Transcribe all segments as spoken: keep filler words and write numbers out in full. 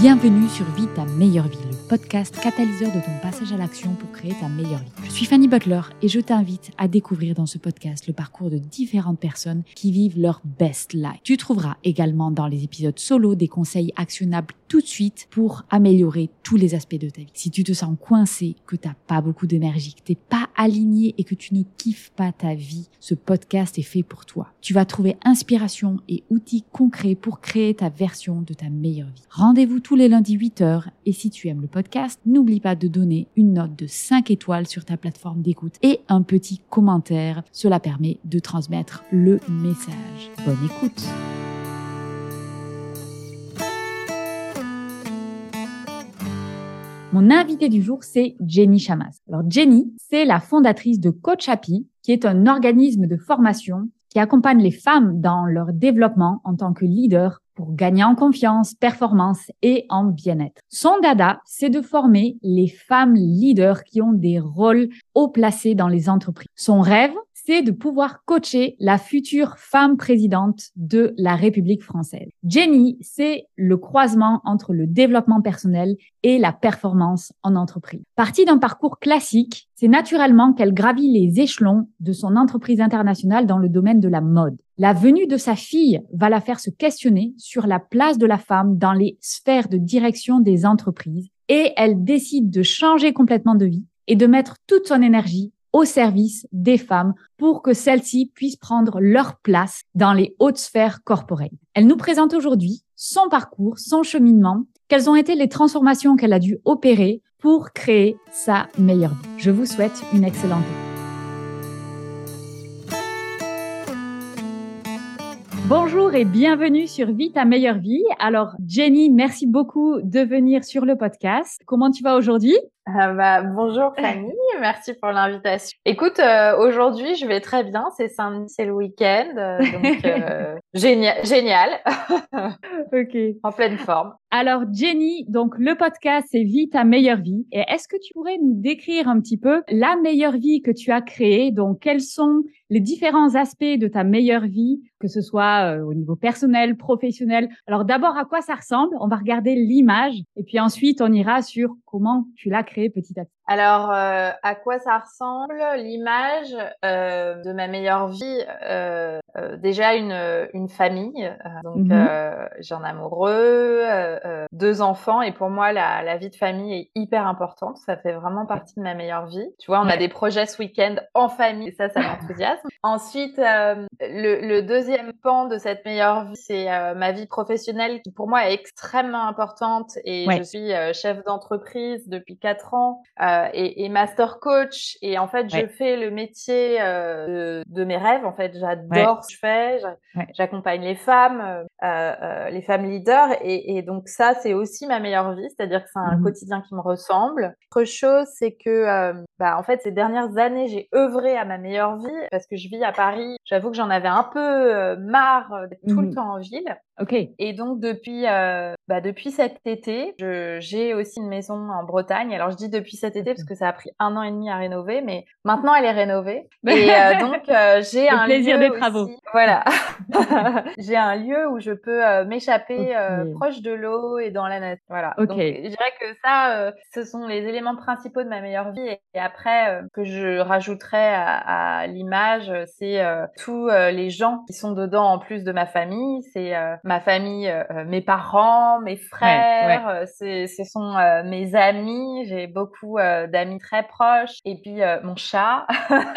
Bienvenue sur Vie ta meilleure vie, le podcast catalyseur de ton passage à l'action pour créer ta meilleure vie. Je suis Fanny Butler et je t'invite à découvrir dans ce podcast le parcours de différentes personnes qui vivent leur best life. Tu trouveras également dans les épisodes solo des conseils actionnables tout de suite pour améliorer tous les aspects de ta vie. Si tu te sens coincé, que tu n'as pas beaucoup d'énergie, que tu n'es pas aligné et que tu ne kiffes pas ta vie, ce podcast est fait pour toi. Tu vas trouver inspiration et outils concrets pour créer ta version de ta meilleure vie. Rendez-vous tous les lundis huit heures et si tu aimes le podcast, n'oublie pas de donner une note de cinq étoiles sur ta plateforme d'écoute et un petit commentaire. Cela permet de transmettre le message. Bonne écoute. Mon invitée du jour, c'est Jenny Chamas. Alors Jenny, c'est la fondatrice de Coach Happy, qui est un organisme de formation qui accompagne les femmes dans leur développement en tant que leader pour gagner en confiance, performance et en bien-être. Son dada, c'est de former les femmes leaders qui ont des rôles haut placés dans les entreprises. Son rêve, c'est de pouvoir coacher la future femme présidente de la République française. Jenny, c'est le croisement entre le développement personnel et la performance en entreprise. Partie d'un parcours classique, c'est naturellement qu'elle gravit les échelons de son entreprise internationale dans le domaine de la mode. La venue de sa fille va la faire se questionner sur la place de la femme dans les sphères de direction des entreprises et elle décide de changer complètement de vie et de mettre toute son énergie au service des femmes pour que celles-ci puissent prendre leur place dans les hautes sphères corporelles. Elle nous présente aujourd'hui son parcours, son cheminement, quelles ont été les transformations qu'elle a dû opérer pour créer sa meilleure vie. Je vous souhaite une excellente écoute. Bonjour et bienvenue sur Vie ta meilleure vie. Alors Jenny, merci beaucoup de venir sur le podcast. Comment tu vas aujourd'hui ? Euh, bah, bonjour Fanny, merci pour l'invitation. Écoute, euh, aujourd'hui je vais très bien, c'est samedi, c'est le week-end, euh, donc euh, génial, génial. Ok. En pleine forme. Alors Jenny, donc le podcast c'est Vie ta meilleure vie. Et est-ce que tu pourrais nous décrire un petit peu la meilleure vie que tu as créée? Donc quels sont les différents aspects de ta meilleure vie, que ce soit euh, au niveau personnel, professionnel? Alors d'abord, à quoi ça ressemble? On va regarder l'image et puis ensuite on ira sur comment tu l'as créée petit à petit. Alors, euh, à quoi ça ressemble l'image euh, de ma meilleure vie euh, euh, déjà une une famille, euh, donc mm-hmm. euh, j'ai un amoureux, euh, euh, deux enfants et pour moi la la vie de famille est hyper importante. Ça fait vraiment partie de ma meilleure vie. Tu vois, on ouais. a des projets ce week-end en famille et ça, ça m'enthousiasme. Ensuite, euh, le le deuxième pan de cette meilleure vie, c'est euh, ma vie professionnelle qui pour moi est extrêmement importante et ouais. je suis euh, chef d'entreprise depuis quatre ans. Euh, Et, et master coach et en fait ouais. je fais le métier euh, de, de mes rêves en fait j'adore ouais. ce que je fais j'a, ouais. j'accompagne les femmes euh, euh, les femmes leaders et, et donc ça c'est aussi ma meilleure vie, c'est-à-dire que c'est un mmh. quotidien qui me ressemble. Autre chose c'est que euh, bah en fait ces dernières années j'ai œuvré à ma meilleure vie parce que je vis à Paris, j'avoue que j'en avais un peu euh, marre d'être mmh. tout le temps en ville. Ok. Et donc depuis euh, bah depuis cet été, je, j'ai aussi une maison en Bretagne. Alors je dis depuis cet été parce que ça a pris un an et demi à rénover, mais maintenant elle est rénovée. Et euh, donc euh, j'ai Le un plaisir lieu des aussi, travaux. voilà. J'ai un lieu où je peux euh, m'échapper okay. euh, proche de l'eau et dans la nature. Voilà. Okay. Donc je dirais que ça, euh, ce sont les éléments principaux de ma meilleure vie. Et, et après euh, que je rajouterais à, à l'image, c'est euh, tous euh, les gens qui sont dedans en plus de ma famille. C'est euh, ma famille, euh, mes parents, mes frères, ouais, ouais. C'est, ce sont euh, mes amis, j'ai beaucoup euh, d'amis très proches, et puis euh, mon chat.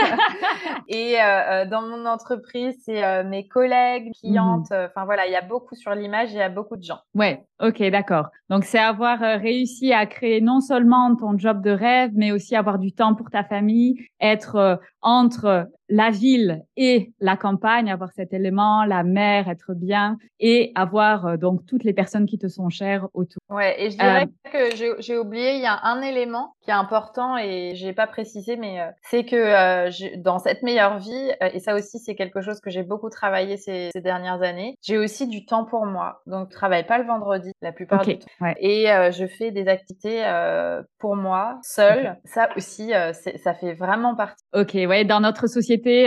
Et euh, dans mon entreprise, c'est euh, mes collègues, clientes, enfin mm-hmm. voilà, il y a beaucoup sur l'image, il y a beaucoup de gens. Ouais, ok, d'accord. Donc c'est avoir euh, réussi à créer non seulement ton job de rêve, mais aussi avoir du temps pour ta famille, être euh, entre la ville et la campagne, avoir cet élément, la mer, être bien et avoir euh, donc toutes les personnes qui te sont chères autour. Ouais, et je dirais euh, que j'ai, j'ai oublié, il y a un élément qui est important et j'ai pas précisé, mais euh, c'est que euh, je, dans cette meilleure vie, euh, et ça aussi c'est quelque chose que j'ai beaucoup travaillé ces, ces dernières années, j'ai aussi du temps pour moi. Donc je travaille pas le vendredi la plupart okay, du temps, ouais. et euh, je fais des activités euh, pour moi seule. Okay. Ça aussi, euh, c'est, ça fait vraiment partie. Ok, ouais, dans notre société, euh,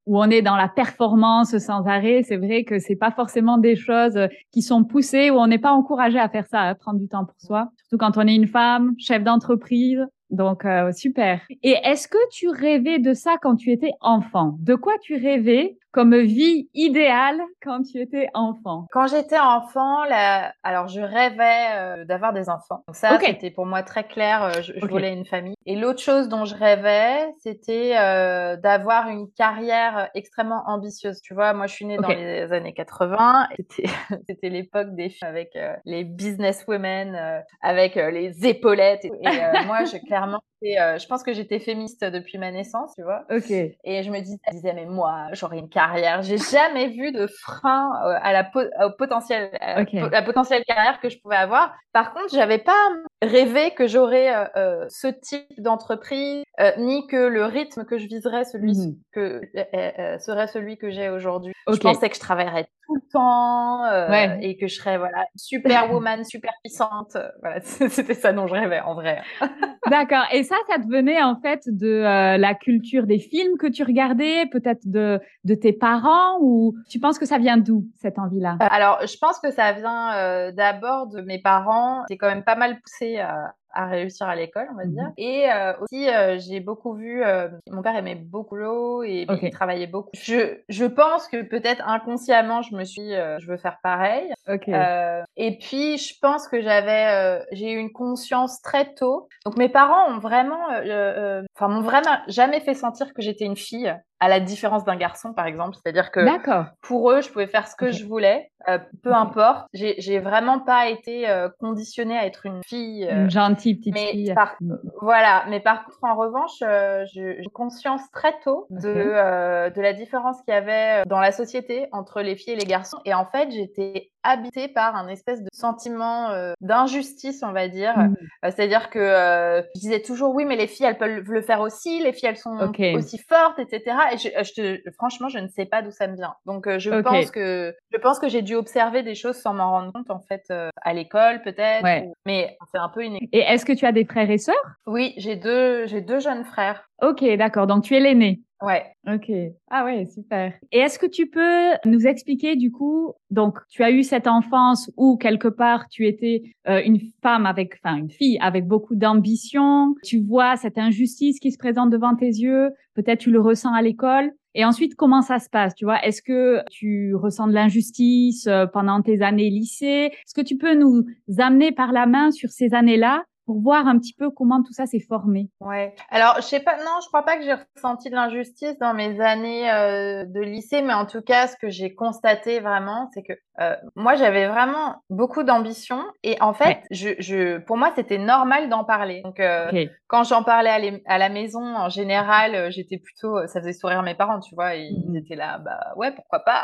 où on est dans la performance sans arrêt, c'est vrai que c'est pas forcément des choses qui sont poussées, où on n'est pas encouragé à faire ça, à prendre du temps pour soi. Surtout quand on est une femme, chef d'entreprise. Donc, euh, super. Et est-ce que tu rêvais de ça quand tu étais enfant? De quoi tu rêvais comme vie idéale quand tu étais enfant? Quand j'étais enfant, là, alors je rêvais euh, d'avoir des enfants. Donc ça, Ok. c'était pour moi très clair. euh, Je, je Ok. voulais une famille. Et l'autre chose dont je rêvais, c'était euh, d'avoir une carrière extrêmement ambitieuse. Tu vois, moi, je suis née Ok. dans les années quatre-vingts. C'était, c'était l'époque des films avec euh, les businesswomen, euh, avec euh, les épaulettes. Et, et euh, moi, je clairement, et, euh, je pense que j'étais féministe depuis ma naissance, tu vois. Ok. Et je me disais, je disais, mais moi, j'aurais une carrière. J'ai jamais vu de frein euh, à la po- au potentiel, euh, Ok. po- la potentielle carrière que je pouvais avoir. Par contre, j'avais pas rêvé que j'aurais euh, euh, ce type d'entreprise, euh, ni que le rythme que je viserais, celui Mhm. que euh, euh, serait celui que j'ai aujourd'hui. Je Ok. pensais que je travaillerais tout le temps euh, Ouais. et que je serais voilà superwoman, super puissante. Voilà, c'était ça dont je rêvais en vrai. D'accord. Et ça, ça te venait en fait de euh, la culture des films que tu regardais, peut-être de, de tes parents, ou tu penses que ça vient d'où, cette envie-là? Euh, Alors, je pense que ça vient euh, d'abord de mes parents. C'est quand même pas mal poussé à, à réussir à l'école, on va dire. Mhm. Et euh, aussi, euh, j'ai beaucoup vu. Euh, mon père aimait beaucoup l'eau et mais Ok. il travaillait beaucoup. Je, je pense que peut-être inconsciemment, je me suis, dit, euh, je veux faire pareil. Ok. Euh, et puis, je pense que j'avais, euh, j'ai eu une conscience très tôt. Donc, mes parents ont vraiment, euh, euh, enfin, m'ont vraiment jamais fait sentir que j'étais une fille, à la différence d'un garçon, par exemple. C'est-à-dire que D'accord. pour eux, je pouvais faire ce que Ok. je voulais, euh, peu Ok. importe. J'ai, j'ai vraiment pas été euh, conditionnée à être une fille. euh, Une gentille petite mais fille. par, Mm. voilà. Mais par contre, en revanche, euh, je- j'ai conscience très tôt de Ok. euh, de la différence qu'il y avait dans la société entre les filles et les garçons. Et en fait, j'étais habitée par un espèce de sentiment euh, d'injustice, on va dire. Mhm. Euh, c'est-à-dire que euh, je disais toujours oui, mais les filles, elles peuvent le faire aussi. Les filles, elles sont Ok. aussi fortes, et cetera. Et je, je te, franchement, je ne sais pas d'où ça me vient. Donc, euh, je Ok. pense que je pense que j'ai dû observer des choses sans m'en rendre compte en fait euh, à l'école peut-être. Ouais. Ou... Mais c'est un peu une. Et est-ce que tu as des frères et sœurs? Oui, j'ai deux, j'ai deux jeunes frères. Ok, d'accord. Donc, tu es l'aîné. Ouais. Ok. Ah ouais, super. Et est-ce que tu peux nous expliquer du coup, donc tu as eu cette enfance où quelque part tu étais euh, une femme avec, enfin une fille avec beaucoup d'ambition, tu vois cette injustice qui se présente devant tes yeux, peut-être tu le ressens à l'école. Et ensuite, comment ça se passe? Tu vois, est-ce que tu ressens de l'injustice euh, pendant tes années lycée? Est-ce que tu peux nous amener par la main sur ces années-là pour voir un petit peu comment tout ça s'est formé? Ouais. Alors, je sais pas, non, je crois pas que j'ai ressenti de l'injustice dans mes années euh, de lycée, mais en tout cas, ce que j'ai constaté vraiment, c'est que euh, moi, j'avais vraiment beaucoup d'ambition et en fait, Ouais. je, je, pour moi, c'était normal d'en parler. Donc, euh, Ok. quand j'en parlais à, les- à la maison, en général, euh, j'étais plutôt, ça faisait sourire mes parents, tu vois, et ils Mhm. étaient là, bah ouais, pourquoi pas.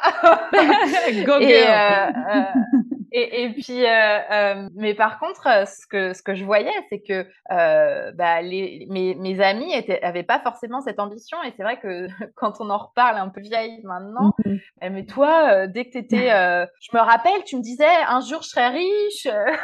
Go Et, girl. euh, euh, et, et puis, euh, euh, mais par contre, euh, ce que ce que je voyais, c'est que euh, bah, les, mes, mes amis étaient, avaient pas forcément cette ambition. Et c'est vrai que quand on en reparle un peu vieille maintenant, Mhm. eh, mais toi, euh, dès que t'étais, euh, je me rappelle, tu me disais un jour je serai riche.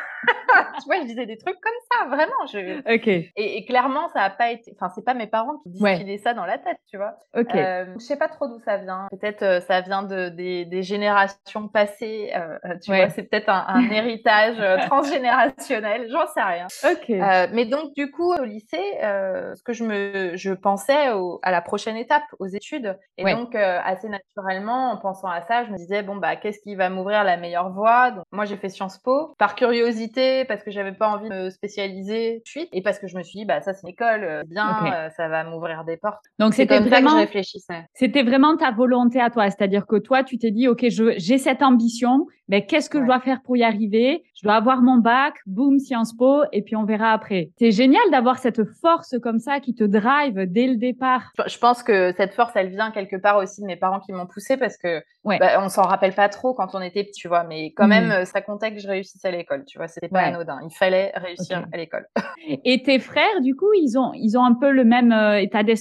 Tu vois, je disais des trucs comme ça, vraiment. Je... Ok. Et, et clairement, ça a pas été. Enfin, c'est pas mes parents qui Ouais. distillaient ça dans la tête, tu vois. Ok. Euh, je sais pas trop d'où ça vient. Peut-être euh, ça vient de des, des générations passées. Euh, euh, tu vois, Ouais. c'est peut-être un, un héritage euh, transgénérationnel. J'en sais rien. Ok. Euh, mais donc du coup au lycée, euh, ce que je me, je pensais au, à la prochaine étape, aux études, et Ouais. donc euh, assez naturellement, en pensant à ça, je me disais bon bah qu'est-ce qui va m'ouvrir la meilleure voie. Donc moi j'ai fait Sciences Po par curiosité parce que j'avais pas envie de me spécialiser tout de suite et parce que je me suis dit bah ça c'est une école, euh, bien, Ok. euh, ça va m'ouvrir des portes. Donc C'est c'était comme ça que je vraiment, réfléchissais. c'était vraiment ta volonté à toi, c'est-à-dire que toi, tu t'es dit, ok, je, j'ai cette ambition, mais qu'est-ce que je Ouais. dois faire pour y arriver? Je dois avoir mon bac, boum, Sciences Po, et puis on verra après. C'est génial d'avoir cette force comme ça qui te drive dès le départ. Je pense que cette force, elle vient quelque part aussi de mes parents qui m'ont poussée parce que Ouais. bah, on s'en rappelle pas trop quand on était petit, tu vois, mais quand même, Mhm. euh, ça comptait que je réussisse à l'école, tu vois, c'était pas Ouais. anodin. Il fallait réussir Ok. à l'école. Et tes frères, du coup, ils ont, ils ont un peu le même euh, état d'esprit?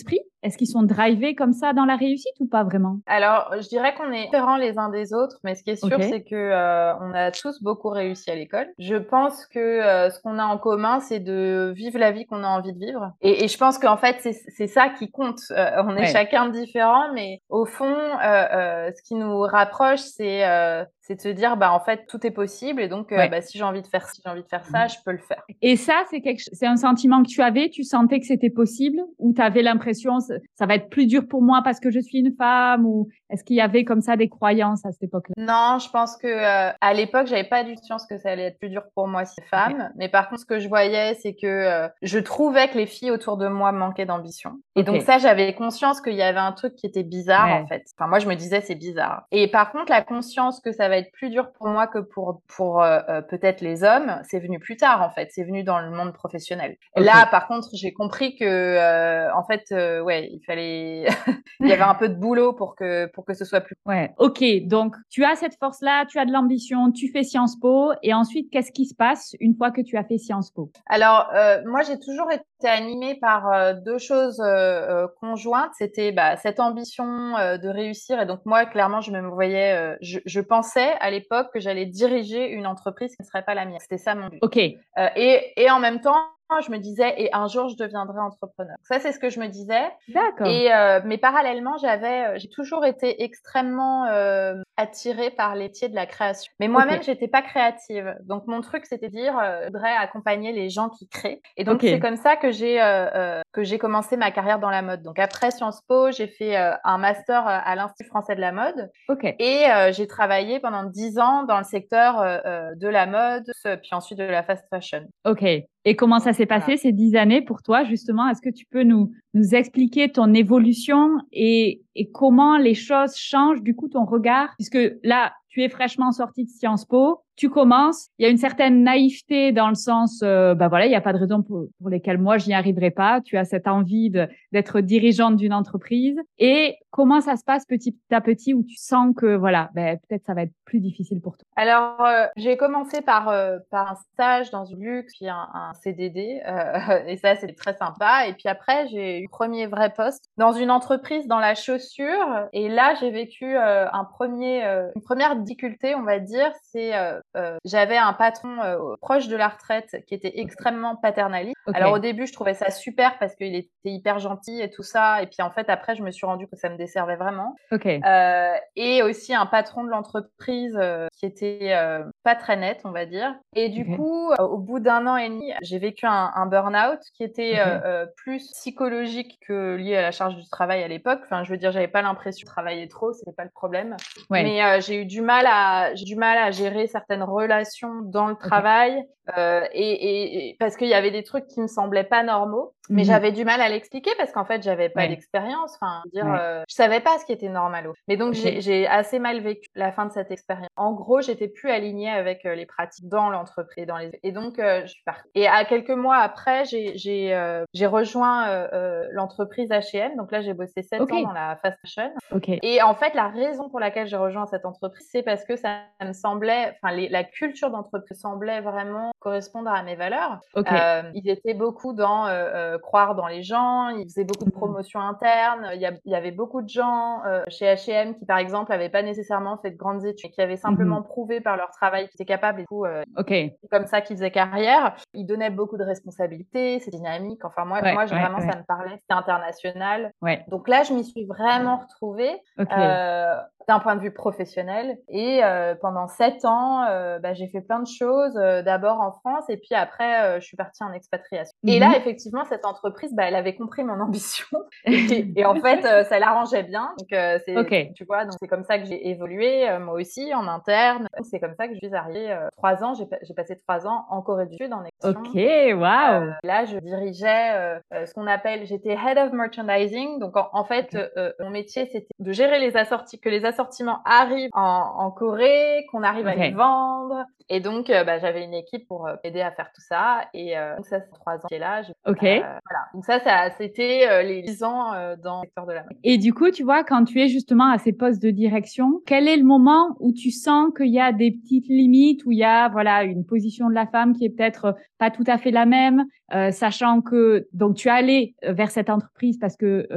Est-ce qu'ils sont drivés comme ça dans la réussite ou pas vraiment? Alors, je dirais qu'on est différents les uns des autres, mais ce qui est sûr, Ok. c'est que euh, on a tous beaucoup réussi à l'école. Je pense que euh, ce qu'on a en commun, c'est de vivre la vie qu'on a envie de vivre. Et, et je pense qu'en fait, c'est c'est ça qui compte. Euh, on est Ouais. chacun différent, mais au fond, euh, euh, ce qui nous rapproche, c'est euh, c'est de se dire, bah en fait, tout est possible. Et donc, euh, Ouais. bah, si j'ai envie de faire, si j'ai envie de faire ça, je peux le faire. Et ça, c'est quelque, c'est un sentiment que tu avais, tu sentais que c'était possible ou tu avais l'impression ça ça va être plus dur pour moi parce que je suis une femme ou est-ce qu'il y avait comme ça des croyances à cette époque-là? Non, je pense que euh, à l'époque, j'avais pas du tout conscience que ça allait être plus dur pour moi si Ok. femme. Mais par contre, ce que je voyais, c'est que euh, je trouvais que les filles autour de moi manquaient d'ambition. Et donc Ok. ça, j'avais conscience qu'il y avait un truc qui était bizarre en Ouais. fait. Enfin, moi, je me disais c'est bizarre. Et par contre, la conscience que ça va être plus dur pour moi que pour pour euh, euh, peut-être les hommes, c'est venu plus tard en fait. C'est venu dans le monde professionnel. Ok. Là, par contre, j'ai compris que euh, en fait, euh, ouais, il fallait, il y avait un peu de boulot pour que pour que ce soit plus. Ouais. Ok. Donc, tu as cette force-là, tu as de l'ambition, tu fais Sciences Po et ensuite, qu'est-ce qui se passe une fois que tu as fait Sciences Po? Alors, euh, moi, j'ai toujours été animée par euh, deux choses euh, euh, conjointes. C'était bah, cette ambition euh, de réussir. Et donc, moi, clairement, je me voyais, euh, je, je pensais à l'époque que j'allais diriger une entreprise qui ne serait pas la mienne. C'était ça mon but. Ok. Euh, et, et en même temps, je me disais, et un jour, je deviendrai entrepreneur. Ça, c'est ce que je me disais. D'accord. Et euh, mais parallèlement, j'avais, euh, j'ai toujours été extrêmement euh, attirée par les métiers de la création. Mais Ok. moi-même, j'étais pas créative. Donc mon truc, c'était de dire, euh, je voudrais accompagner les gens qui créent. Et donc Ok. c'est comme ça que j'ai euh, euh, que j'ai commencé ma carrière dans la mode. Donc après Sciences Po, j'ai fait euh, un master euh, à l'Institut français de la mode. Ok. Et euh, j'ai travaillé pendant dix ans dans le secteur euh, euh, de la mode, puis ensuite de la fast fashion. Ok. Et comment ça Donc, s'est voilà. passé ces dix années pour toi, justement? Est-ce que tu peux nous, nous expliquer ton évolution et, et comment les choses changent, du coup, ton regard? Puisque là, tu es fraîchement sortie de Sciences Po, tu commences, il y a une certaine naïveté dans le sens, euh, bah voilà, il n'y a pas de raison pour, pour lesquelles moi, je n'y arriverai pas. Tu as cette envie de, d'être dirigeante d'une entreprise. Et comment ça se passe petit à petit où tu sens que, voilà, ben, peut-être ça va être plus difficile pour toi? Alors, euh, j'ai commencé par, euh, par un stage dans une luxe, puis un, un C D D, euh, et ça, c'était très sympa. Et puis après, j'ai eu le premier vrai poste dans une entreprise dans la chaussure. Et là, j'ai vécu euh, un premier, euh, une première difficulté, on va dire. C'est, euh, euh, j'avais un patron euh, proche de la retraite qui était extrêmement paternaliste. Ok. Alors au début, je trouvais ça super parce qu'il était hyper gentil et tout ça. Et puis en fait, après, je me suis rendu que ça me desservait vraiment. Ok. Euh, et aussi un patron de l'entreprise euh, qui était euh, pas très net, on va dire. Et du Ok. coup, euh, au bout d'un an et demi, j'ai vécu un, un burn-out qui était Ok. euh, euh, plus psychologique que lié à la charge du travail à l'époque. Enfin, je veux dire, j'avais pas l'impression de travailler trop, c'était pas le problème. Ouais. Mais euh, j'ai eu du mal à, j'ai du mal à gérer certaines relations dans le Ok. travail euh, et, et, et parce qu'il y avait des trucs qui me semblaient pas normaux. Mais Mhm. j'avais du mal à l'expliquer parce qu'en fait, j'avais pas Ouais. d'expérience. Enfin, dire, Ouais. euh, je savais pas ce qui était normal. Mais donc, Ok. j'ai, j'ai assez mal vécu la fin de cette expérience. En gros, j'étais plus alignée avec euh, les pratiques dans l'entreprise, dans les. Et donc, euh, je suis partie. Et à quelques mois après, j'ai, j'ai, euh, j'ai rejoint euh, euh, l'entreprise H et M. Donc là, j'ai bossé sept Ok. ans dans la fast fashion. Ok. Et en fait, la raison pour laquelle j'ai rejoint cette entreprise, c'est parce que ça me semblait, enfin, les, la culture d'entreprise semblait vraiment correspondre à mes valeurs. Ok. Euh, ils étaient beaucoup dans euh, euh, croire dans les gens, ils faisaient beaucoup de Mhm. promotions internes. Il y, a, il y avait beaucoup de gens euh, chez H et M qui, par exemple, n'avaient pas nécessairement fait de grandes études, mais qui avaient simplement Mhm. prouvé par leur travail qu'ils étaient capables et tout. Euh, Ok. c'est comme ça qu'ils faisaient carrière. Ils donnaient beaucoup de responsabilités, c'est dynamique. Enfin, moi, Ouais. moi Ouais. vraiment, Ouais. ça me parlait. C'était international. Ouais. Donc là, je m'y suis vraiment retrouvée. Ok. Euh, d'un point de vue professionnel. Et euh, pendant sept ans, euh, bah, j'ai fait plein de choses, euh, d'abord en France, et puis après, euh, je suis partie en expatriation. Et là, Mhm. effectivement, cette entreprise, bah, elle avait compris mon ambition. Et, et en fait, euh, ça l'arrangeait bien. Donc, euh, c'est, Ok. tu vois, donc c'est comme ça que j'ai évolué, euh, moi aussi, en interne. Donc, c'est comme ça que je suis arrivée euh, trois ans. J'ai, j'ai passé trois ans en Corée du Sud, en expatriation. Ok. Waouh. Là, je dirigeais euh, euh, ce qu'on appelle, j'étais head of merchandising. Donc, en, en fait, Ok. euh, mon métier, c'était de gérer les assortis, que les assortiments arrivent en, en Corée, qu'on arrive à les Ok. vendre. Et donc, euh, bah, j'avais une équipe pour euh, aider à faire tout ça. Et euh, donc, ça, c'est trois ans qui est là. Je- Ok. euh, voilà. Donc, ça, ça c'était euh, les dix ans euh, dans le secteur de la mode. Et du coup, tu vois, quand tu es justement à ces postes de direction, quel est le moment où tu sens qu'il y a des petites limites, où il y a, voilà, une position de la femme qui est peut-être pas tout à fait la même, euh, sachant que, donc, tu es allé vers cette entreprise parce que, euh,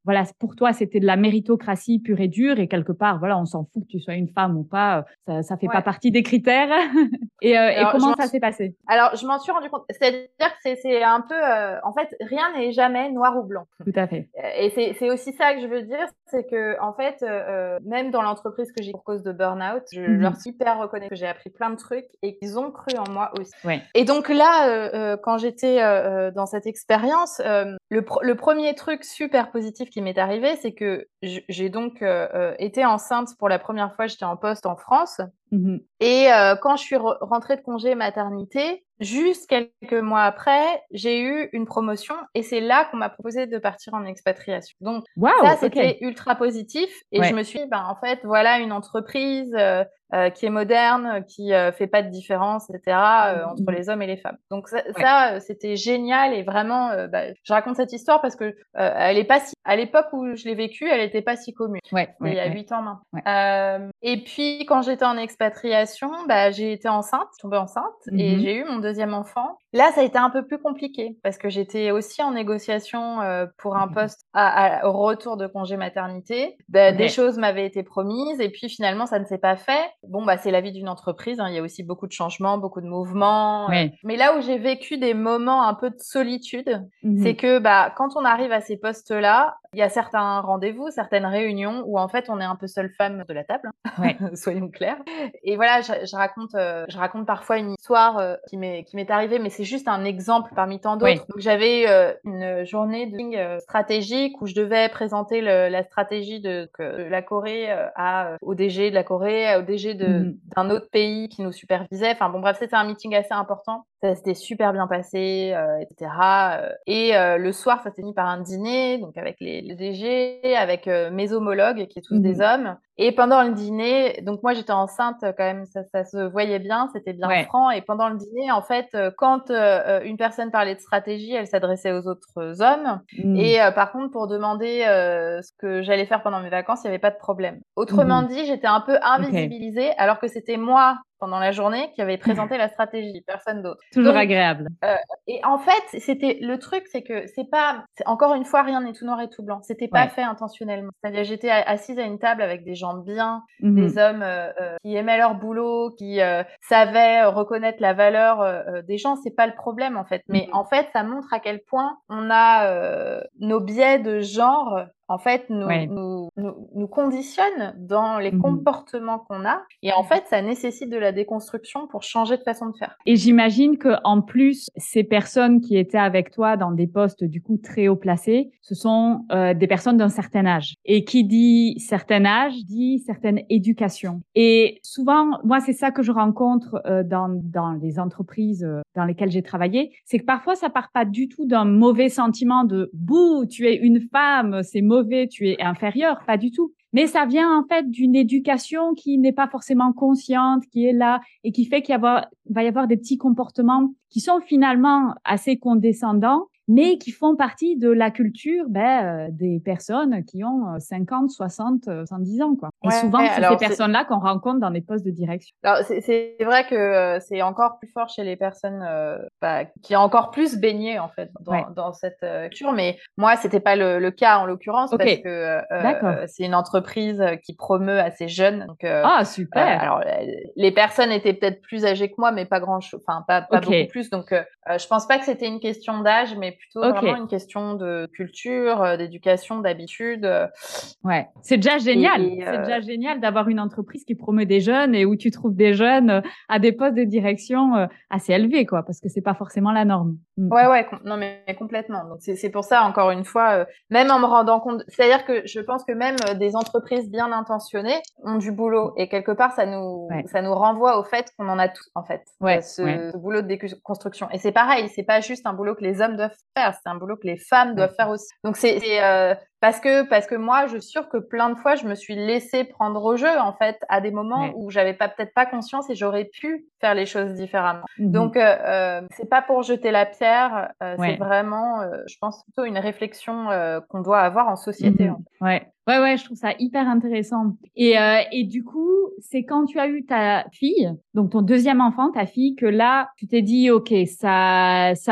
voilà, pour toi, c'était de la méritocratie pure et dure et quelque part, voilà, on s'en fout que tu sois une femme ou pas, ça, ça fait Ouais. pas partie des critères. et, euh, et Alors, je comment m'en ça suis- s'est passé? Alors, je m'en suis rendu compte. C'est-à-dire que c'est, c'est un peu, euh, en fait, rien n'est jamais noir ou blanc. Tout à fait. Euh, Et c'est, c'est aussi ça que je veux dire, c'est que, en fait, euh, euh, même dans l'entreprise que j'ai pour cause de burn-out, je Mhm. leur suis hyper reconnaissante que j'ai appris plein de trucs et qu'ils ont cru en moi aussi. Ouais. Et donc là, euh, euh, quand j'étais euh, euh, dans cette expérience, euh, le, pr- le premier truc super positif qui m'est arrivé, c'est que j- j'ai donc euh, euh, été enceinte pour la première fois. J'étais en poste en France. Mhm. Et euh, quand je suis re- rentrée de congé maternité, juste quelques mois après, j'ai eu une promotion et c'est là qu'on m'a proposé de partir en expatriation. Donc ça, Waouh, ok. c'était ultra positif et je Ouais. me suis dit, ben en fait, voilà une entreprise euh, euh, qui est moderne, qui euh, fait pas de différence, et cetera euh, entre Mhm. les hommes et les femmes. Donc ça, Ouais. ça, euh, c'était génial et vraiment, euh, bah, je raconte cette histoire parce que euh, elle est pas si, à l'époque où je l'ai vécue, elle était pas si commune. Ouais, C'était il ouais, y a ouais. huit ans maintenant. Ouais. Euh, et puis, quand j'étais en expatriation, bah, j'ai été enceinte, tombée enceinte, et Mhm. j'ai eu mon deuxième enfant. Là, ça a été un peu plus compliqué parce que j'étais aussi en négociation euh, pour un poste à, à- au retour de congé maternité. Bah, Ok. des choses m'avaient été promises et puis finalement, ça ne s'est pas fait. Bon, bah, c'est la vie d'une entreprise. Hein, il y a aussi beaucoup de changements, beaucoup de mouvements. euh. Ouais. Mais là où j'ai vécu des moments un peu de solitude, Mhm. c'est que bah, quand on arrive à ces postes-là, il y a certains rendez-vous, certaines réunions où en fait on est un peu seule femme de la table, hein, Ouais. soyons clairs. Et voilà, je, je raconte, euh, je raconte parfois une histoire euh, qui m'est qui m'est arrivée, mais c'est juste un exemple parmi tant d'autres. Ouais. Donc j'avais euh, une journée de meeting, euh, stratégique où je devais présenter le, la stratégie de, que- de la Corée euh, à, euh, au D G de la Corée, au D G de Mhm. d'un autre pays qui nous supervisait. Enfin bon bref, c'était un meeting assez important. Ça s'était super bien passé, euh, et cetera. Euh, Et euh, le soir, ça s'est fini par un dîner, donc avec les, les D G, avec euh, mes homologues, qui sont tous des Mhm. hommes. Et pendant le dîner, donc moi j'étais enceinte quand même, ça, ça se voyait bien, c'était bien Ouais. franc. Et pendant le dîner, en fait, euh, quand euh, une personne parlait de stratégie, elle s'adressait aux autres hommes. Mhm. Et euh, par contre, pour demander euh, ce que j'allais faire pendant mes vacances, il n'y avait pas de problème. Autrement Mhm. dit, j'étais un peu Ok. invisibilisée, alors que c'était moi pendant la journée qui avait présenté la stratégie, personne d'autre. Toujours Donc, agréable. euh, et en fait, c'était le truc, c'est que c'est pas, c'est- encore une fois, rien n'est tout noir et tout blanc. C'était pas Ouais. fait intentionnellement. C'est-à-dire, j'étais a- assise à une table avec des gens bien, des Mhm. hommes euh, euh, qui aimaient leur boulot, qui euh, savaient euh, reconnaître la valeur euh, euh, des gens. C'est pas le problème en fait. Mais Mhm. en fait, ça montre à quel point on a euh, nos biais de genre. En fait, nous, Ouais. nous, nous, nous conditionnent dans les Mhm. comportements qu'on a. Et en fait, ça nécessite de la déconstruction pour changer de façon de faire. Et j'imagine que en plus, ces personnes qui étaient avec toi dans des postes du coup très haut placés, ce sont euh, des personnes d'un certain âge. Et qui dit certain âge dit certaine éducation. Et souvent, moi, c'est ça que je rencontre euh, dans dans les entreprises euh, dans lesquelles j'ai travaillé, c'est que parfois ça part pas du tout d'un mauvais sentiment de bouh, tu es une femme, c'est mauvais, tu es inférieur, pas du tout. Mais ça vient en fait d'une éducation qui n'est pas forcément consciente, qui est là et qui fait qu'il y avoir, va y avoir des petits comportements qui sont finalement assez condescendants, mais qui font partie de la culture ben, euh, des personnes qui ont euh, cinquante, soixante, euh, soixante-dix ans. Quoi. Et Ouais, souvent, c'est ces alors c'est personnes-là qu'on rencontre dans des postes de direction. alors c'est c'est vrai que euh, c'est encore plus fort chez les personnes euh, bah, qui ont encore plus baigné en fait Ouais. dans, dans cette euh, culture. Mais moi, c'était pas le, le cas en l'occurrence Ok, parce que euh, d'accord. euh, c'est une entreprise qui promeut assez jeune. Donc, euh, Ah, euh, super. alors euh, les personnes étaient peut-être plus âgées que moi, mais pas grand chose, enfin pas pas Ok, beaucoup plus. Donc, euh, euh, je pense pas que c'était une question d'âge, mais plutôt vraiment ok. une question de culture, euh, d'éducation, d'habitude. euh, Ouais, c'est déjà génial. et, et, C'est euh, déjà génial d'avoir une entreprise qui promeut des jeunes et où tu trouves des jeunes euh, à des postes de direction euh, assez élevés, quoi, parce que c'est pas forcément la norme. Mm. Ouais, ouais, com- non, mais complètement. Donc, c'est, c'est pour ça, encore une fois, euh, même en me rendant compte, c'est-à-dire que je pense que même euh, des entreprises bien intentionnées ont du boulot. Et quelque part, ça nous, Ouais, ça nous renvoie au fait qu'on en a tous, en fait, euh, ouais, ouais, ce, ce boulot de déconstruction. Et c'est pareil, c'est pas juste un boulot que les hommes doivent faire, c'est un boulot que les femmes ouais. doivent faire aussi. Donc, c'est, c'est euh, parce que, parce que moi, je suis sûre que plein de fois, je me suis laissée prendre au jeu, en fait, à des moments Ouais. où j'avais pas, peut-être pas conscience et j'aurais pu faire les choses différemment. Mhm. Donc, euh, euh, c'est pas pour jeter la pierre, euh, c'est Ouais. vraiment, euh, je pense, plutôt une réflexion euh, qu'on doit avoir en société. Mhm. En fait. Ouais. Ouais, ouais, je trouve ça hyper intéressant. Et, euh, et du coup, c'est quand tu as eu ta fille, donc ton deuxième enfant, ta fille, que là, tu t'es dit, OK, ça, ça va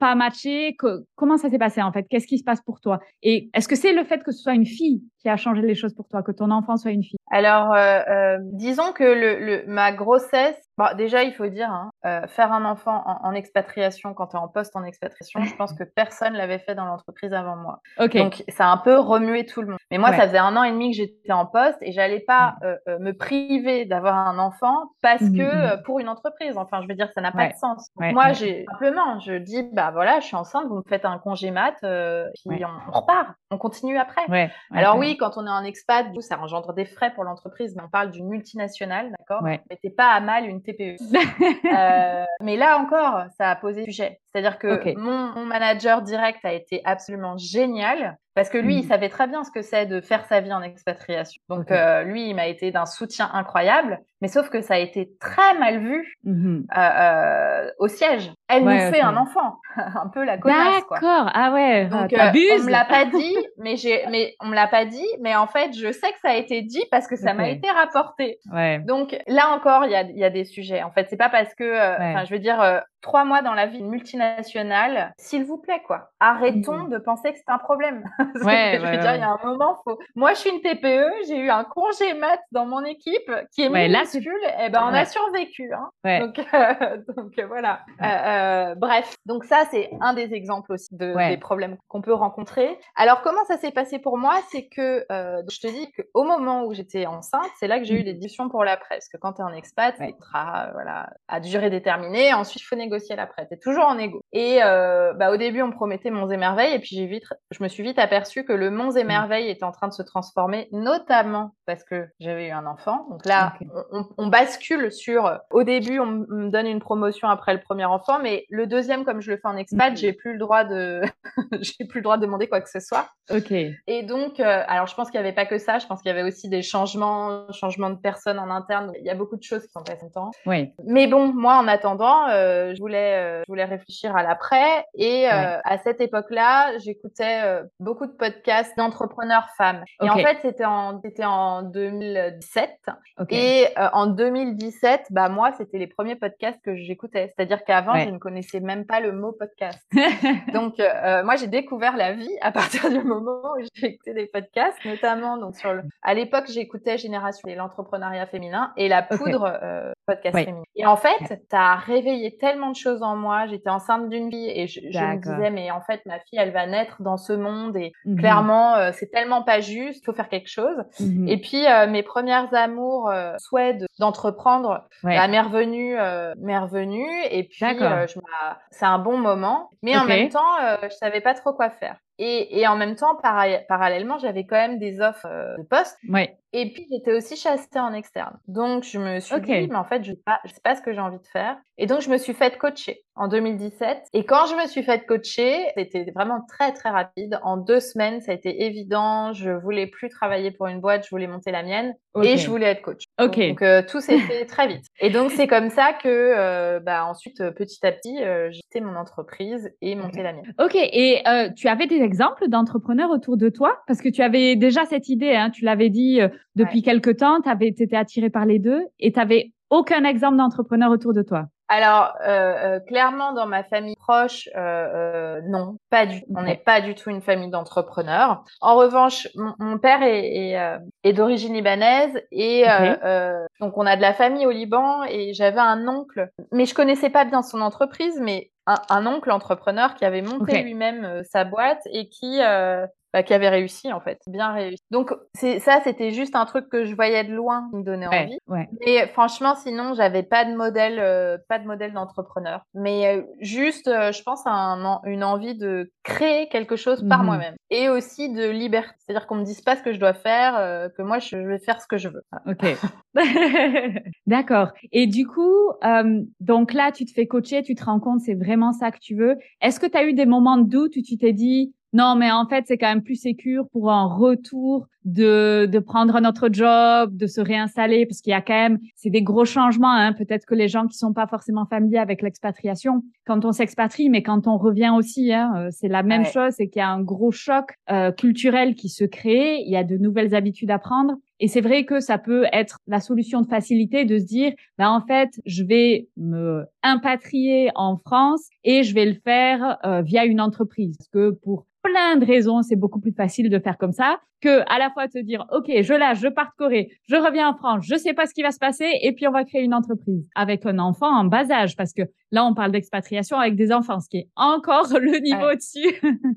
pas matché? Que, comment ça s'est passé en fait? Qu'est-ce qui se passe pour toi? Et est-ce que c'est le fait que ce soit une fille qui a changé les choses pour toi, que ton enfant soit une fille? Alors, euh, euh, disons que le, le, ma grossesse, bon, déjà, il faut dire, hein, euh, faire un enfant en, en expatriation, quand tu es en poste en expatriation, je pense que personne l'avait fait dans l'entreprise avant moi. Okay. Donc, ça a un peu remué tout le monde. Mais moi, ouais. ça faisait un an et demi que j'étais en poste et j'allais pas euh, euh, me priver d'avoir un enfant parce mmh, que mmh. euh, pour une entreprise. Enfin, je veux dire, ça n'a ouais. pas de sens. Donc, ouais, moi, ouais. j'ai simplement, je dis, bah voilà, je suis enceinte, vous me faites un congé mat, euh, puis ouais. on, on repart, on continue après. Ouais, ouais, Alors ouais. oui, quand on est en expat, du coup, ça engendre des frais pour l'entreprise, mais on parle d'une multinationale, d'accord? Ouais. Donc, mettez pas à mal une T P E. euh, mais là encore, ça a posé sujet. C'est-à-dire que okay. mon, mon manager direct a été absolument génial parce que lui, mmh. il savait très bien ce que c'est de faire sa vie en expatriation. Donc okay. euh, lui, il m'a été d'un soutien incroyable, mais sauf que ça a été très mal vu mmh. euh, euh, au siège. Elle ouais, nous fait okay. un enfant, un peu la connasse, quoi. D'accord. Ah ouais, Donc, euh, euh, on me l'a pas dit, mais j'ai, mais on me l'a pas dit, mais en fait, je sais que ça a été dit parce que ça okay. m'a été rapporté. Ouais. Donc là encore, il y a, il y a des sujets. En fait, c'est pas parce que, enfin, euh, ouais. je veux dire, euh, trois mois dans la vie d'une multinationale, s'il vous plaît, quoi. Arrêtons mmh. de penser que c'est un problème. Parce ouais, que, je ouais, veux ouais. dire, il y a un moment, faut. Moi, je suis une T P E, j'ai eu un congé mat dans mon équipe qui est ouais, minuscule. Et ben, on ouais. a survécu. Hein. Ouais. Donc, euh, donc euh, voilà. Ouais. Euh, euh, bref. Donc ça, c'est un des exemples aussi de, ouais. des problèmes qu'on peut rencontrer. Alors, comment ça s'est passé pour moi? C'est que euh, je te dis qu'au moment où j'étais enceinte, c'est là que j'ai mmh. eu des discussions pour l'après. Parce que quand tu es en expat, ouais. c'est ultra, euh, voilà, à durée déterminée. Ensuite, il faut négocier l'après. Tu es toujours en négo. Et euh, bah, au début, on me promettait Monts et Merveilles. Et puis, j'ai vite, je me suis vite aperçue que le Monts et Merveilles mmh. était en train de se transformer, notamment parce que j'avais eu un enfant. Donc là, okay. on, on bascule sur... Au début, on me donne une promotion après le premier enfant. Mais le deuxième, comme je le fais en expat, mmh. j'ai plus le droit de... j'ai plus le droit de demander quoi que ce soit. Ok. Et donc, euh, alors je pense qu'il n'y avait pas que ça, je pense qu'il y avait aussi des changements, changements de personnes en interne. Il y a beaucoup de choses qui sont passées en temps. Oui. Mais bon, moi, en attendant, euh, je voulais, euh, je voulais réfléchir à l'après. Et euh, ouais. à cette époque-là, j'écoutais euh, beaucoup de podcasts d'entrepreneurs femmes. Okay. Et en fait, c'était en, c'était en deux mille dix-sept. Okay. Et euh, en deux mille dix-sept, bah moi, c'était les premiers podcasts que j'écoutais. C'est-à-dire qu'avant, ouais. je ne connaissais même pas le mot podcast. Donc, euh, moi, j'ai découvert la vie à partir du moment où j'ai écouté des podcasts, notamment donc sur le... à l'époque, j'écoutais Génération et l'entrepreneuriat féminin et la poudre okay. euh, podcast oui. féminin. Et en fait, ça a réveillé tellement de choses en moi. J'étais enceinte d'une fille et je, je me disais, mais en fait, ma fille, elle va naître dans ce monde et mm-hmm. clairement, euh, c'est tellement pas juste, il faut faire quelque chose. Mm-hmm. Et puis, euh, mes premières amours, euh, souhaits de, d'entreprendre, ouais. bah, m'est revenu, euh, m'est revenu. Et puis, euh, je c'est un bon moment. Mais okay. en même temps, euh, je savais pas trop quoi faire. Et, et en même temps, para- parallèlement, j'avais quand même des offres euh, de poste. Ouais. Et puis, j'étais aussi chassée en externe. Donc, je me suis okay. dit, mais en fait, je ne sais pas, je sais pas ce que j'ai envie de faire. Et donc, je me suis faite coacher en deux mille dix-sept. Et quand je me suis faite coacher, c'était vraiment très, très rapide. En deux semaines, ça a été évident. Je voulais plus travailler pour une boîte, je voulais monter la mienne. Okay. Et je voulais être coach. Okay. Donc, euh, tout s'est fait très vite. Et donc, c'est comme ça que, euh, bah, ensuite, petit à petit, euh, j'ai quitté mon entreprise et monté okay. la mienne. OK. Et euh, tu avais des exemples d'entrepreneurs autour de toi? Parce que tu avais déjà cette idée, hein, tu l'avais dit euh, depuis ouais. quelque temps, tu avais été attirée par les deux et tu n'avais aucun exemple d'entrepreneur autour de toi. Alors, euh, euh, clairement, dans ma famille proche, euh, euh, non, pas du tout. Okay. On n'est pas du tout une famille d'entrepreneurs. En revanche, mon, mon père est, est, euh, est d'origine libanaise et okay. euh, euh, donc on a de la famille au Liban et j'avais un oncle, mais je connaissais pas bien son entreprise, mais un, un oncle entrepreneur qui avait monté okay. lui-même euh, sa boîte et qui euh, bah, qui avait réussi en fait, bien réussi. Donc c'est ça, c'était juste un truc que je voyais de loin qui me donnait ouais, envie. Ouais. Mais franchement, sinon, j'avais pas de modèle, euh, pas de modèle d'entrepreneur. Mais euh, juste, euh, je pense à un, une envie de créer quelque chose par mm-hmm. moi-même et aussi de liberté. C'est-à-dire qu'on me dise pas ce que je dois faire, euh, que moi je vais faire ce que je veux. Ok. D'accord. Et du coup, euh, donc là, tu te fais coacher, tu te rends compte, c'est vraiment ça que tu veux. Est-ce que tu as eu des moments de doute où tu t'es dit non, mais en fait, c'est quand même plus sécure pour un retour de, de prendre un autre job, de se réinstaller, parce qu'il y a quand même, c'est des gros changements, hein. Peut-être que les gens qui sont pas forcément familiers avec l'expatriation, quand on s'expatrie, mais quand on revient aussi, hein, c'est la même ouais. chose, c'est qu'il y a un gros choc euh, culturel qui se crée, il y a de nouvelles habitudes à prendre. Et c'est vrai que ça peut être la solution de facilité de se dire, ben en fait, je vais me impatrier en France et je vais le faire euh, via une entreprise. Parce que pour plein de raisons, c'est beaucoup plus facile de faire comme ça que à la fois te dire, OK, je lâche, je pars de Corée, je reviens en France, je sais pas ce qui va se passer et puis on va créer une entreprise avec un enfant en bas âge parce que là, on parle d'expatriation avec des enfants, ce qui est encore le niveau Ouais. au-dessus.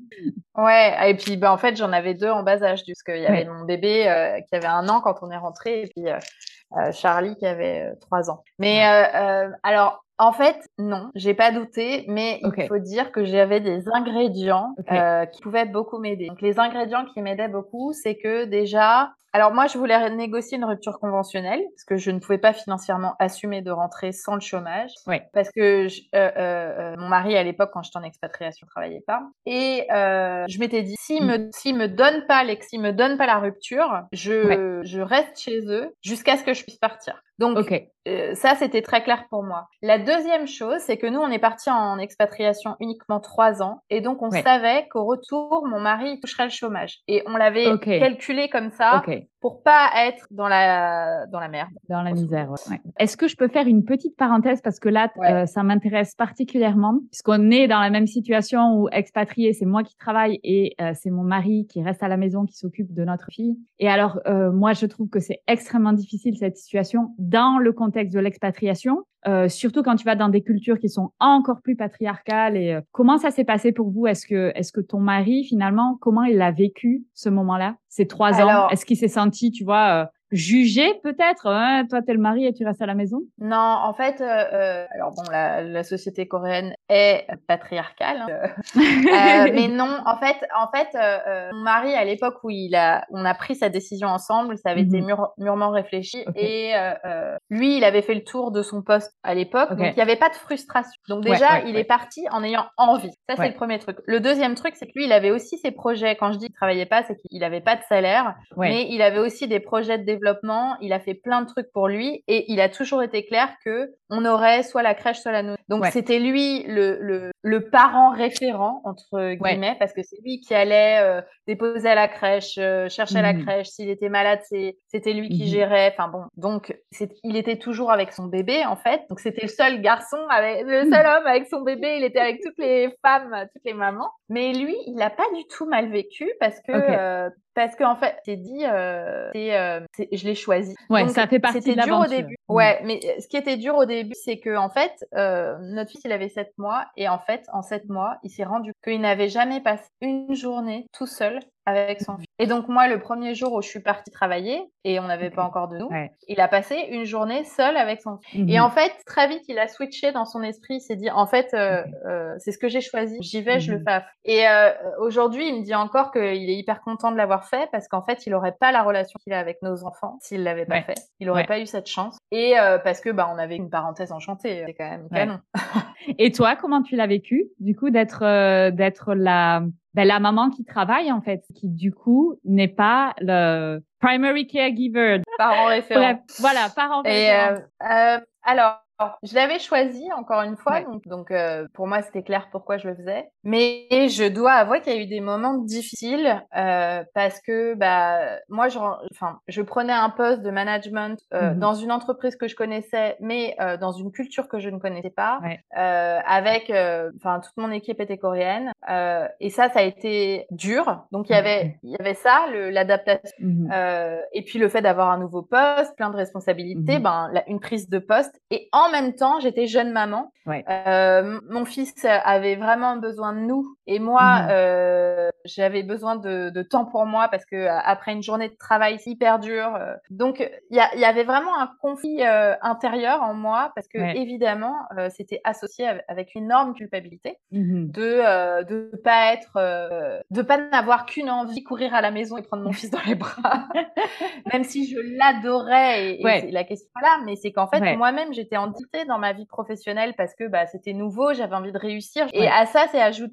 Ouais, et puis bah, en fait, j'en avais deux en bas âge, parce qu'il y avait Ouais. mon bébé euh, qui avait un an quand on est rentré, et puis euh, euh, Charlie qui avait euh, trois ans. Mais Ouais. euh, euh, alors, en fait, non, j'ai pas douté, mais OK. il faut dire que j'avais des ingrédients OK. euh, qui pouvaient beaucoup m'aider. Donc, les ingrédients qui m'aidaient beaucoup, c'est que déjà, alors moi, je voulais négocier une rupture conventionnelle parce que je ne pouvais pas financièrement assumer de rentrer sans le chômage. Ouais. Parce que je, euh, euh, mon mari, à l'époque, quand j'étais en expatriation, travaillait pas. Et euh, je m'étais dit, s'il me, s'il me donne pas l'ex, s'il me donne pas la rupture, je, Ouais. je reste chez eux jusqu'à ce que je puisse partir. Donc, OK. euh, ça, c'était très clair pour moi. La deuxième chose, c'est que nous, on est partis en expatriation uniquement trois ans. Et donc, on Ouais. savait qu'au retour, mon mari toucherait le chômage. Et on l'avait OK. calculé comme ça OK. pour pas être dans la, dans la merde. Dans la misère, ouais. Ouais. Est-ce que je peux faire une petite parenthèse parce que là, Ouais. euh, ça m'intéresse particulièrement puisqu'on est dans la même situation où expatrié, c'est moi qui travaille et euh, c'est mon mari qui reste à la maison, qui s'occupe de notre fille. Et alors, euh, moi, je trouve que c'est extrêmement difficile cette situation dans le contexte de l'expatriation, euh, surtout quand tu vas dans des cultures qui sont encore plus patriarcales. Et euh, comment ça s'est passé pour vous? Est-ce que, est-ce que ton mari, finalement, comment il a vécu ce moment-là, ces trois ans? Alors, Est-ce qu'il s'est senti, tu vois, euh, jugé peut-être, hein, toi t'es le mari et tu restes à la maison? non, en fait, euh, euh, alors bon, la, la société coréenne est patriarcale, hein, euh, euh, mais non, en fait, en fait, euh, euh, mon mari à l'époque où il a, on a pris sa décision ensemble, ça avait été Mhm. mûr- mûrement réfléchi, Ok. et euh, euh, lui, il avait fait le tour de son poste à l'époque, Ok. donc il n'y avait pas de frustration. Donc Ouais, déjà, ouais, il ouais. est parti en ayant envie. Ça, c'est Ouais. le premier truc. Le deuxième truc, c'est que lui, il avait aussi ses projets. Quand je dis qu'il travaillait pas, c'est qu'il avait pas de salaire, Ouais. mais il avait aussi des projets de développement. Il a fait plein de trucs pour lui, et il a toujours été clair que on aurait soit la crèche, soit la nounou. Donc Ouais. c'était lui le, le, le parent référent, entre guillemets, Ouais. parce que c'est lui qui allait euh, déposer à la crèche, euh, chercher à la Mhm. crèche. S'il était malade, c'est, c'était lui qui Mhm. gérait. Enfin bon, donc c'est, il était toujours avec son bébé, en fait. Donc c'était le seul garçon, avec, le seul homme avec son bébé. Il était avec toutes les femmes, toutes les mamans. Mais lui, il n'a pas du tout mal vécu parce que... Ok. Euh, parce qu'en fait, c'est dit, euh, c'est, euh, c'est, je l'ai choisi. Ouais, Donc, ça fait partie c'était de dur au l'aventure. début. Mhm. Ouais, mais ce qui était dur au début, c'est que en fait, euh, notre fils, il avait sept mois, et en fait, en sept mois, il s'est rendu qu'il n'avait jamais passé une journée tout seul avec son fils. Et donc moi, le premier jour où je suis partie travailler, et on n'avait Ok. pas encore de nous, Ouais. il a passé une journée seul avec son fils. Mhm. Et en fait, très vite, il a switché dans son esprit, il s'est dit, en fait, euh, Ok. euh, c'est ce que j'ai choisi, j'y vais, je le Mhm. fais à fond. Et euh, aujourd'hui, il me dit encore qu'il est hyper content de l'avoir fait, parce qu'en fait, il n'aurait pas la relation qu'il a avec nos enfants s'il l'avait pas Ouais. fait. Il n'aurait Ouais. pas eu cette chance. Et euh, parce que bah on avait une parenthèse enchantée, c'est quand même Ouais. canon. Et toi, comment tu l'as vécu, du coup, d'être euh, d'être la ben, la maman qui travaille en fait, qui du coup n'est pas le primary caregiver. Parents Bref, référents. voilà, parent Et référent. euh, euh, alors, je l'avais choisi encore une fois, Ouais. donc, donc euh, pour moi c'était clair pourquoi je le faisais. Mais je dois avouer qu'il y a eu des moments difficiles euh, parce que bah moi je, enfin, je prenais un poste de management euh, Mhm. dans une entreprise que je connaissais, mais euh, dans une culture que je ne connaissais pas, Ouais. euh, avec, enfin toute mon équipe était coréenne, euh, et ça ça a été dur. Donc il y avait il y avait ça, le, l'adaptation, Mhm. euh, et puis le fait d'avoir un nouveau poste, plein de responsabilités, Mhm. ben la, une prise de poste, et en même temps j'étais jeune maman. Ouais. Euh, mon fils avait vraiment besoin de nous, et moi Mhm. euh, j'avais besoin de, de temps pour moi parce que après une journée de travail hyper dure, euh, donc il y, y avait vraiment un conflit euh, intérieur en moi parce que Ouais. évidemment euh, c'était associé avec une énorme culpabilité Mhm. de euh, de pas être euh, de pas n'avoir qu'une envie, courir à la maison et prendre mon fils dans les bras. Même si je l'adorais, et, et Ouais. c'est la question là, mais c'est qu'en fait Ouais. moi-même j'étais en difficulté dans ma vie professionnelle parce que bah c'était nouveau, j'avais envie de réussir, et Ouais. à ça c'est ajouté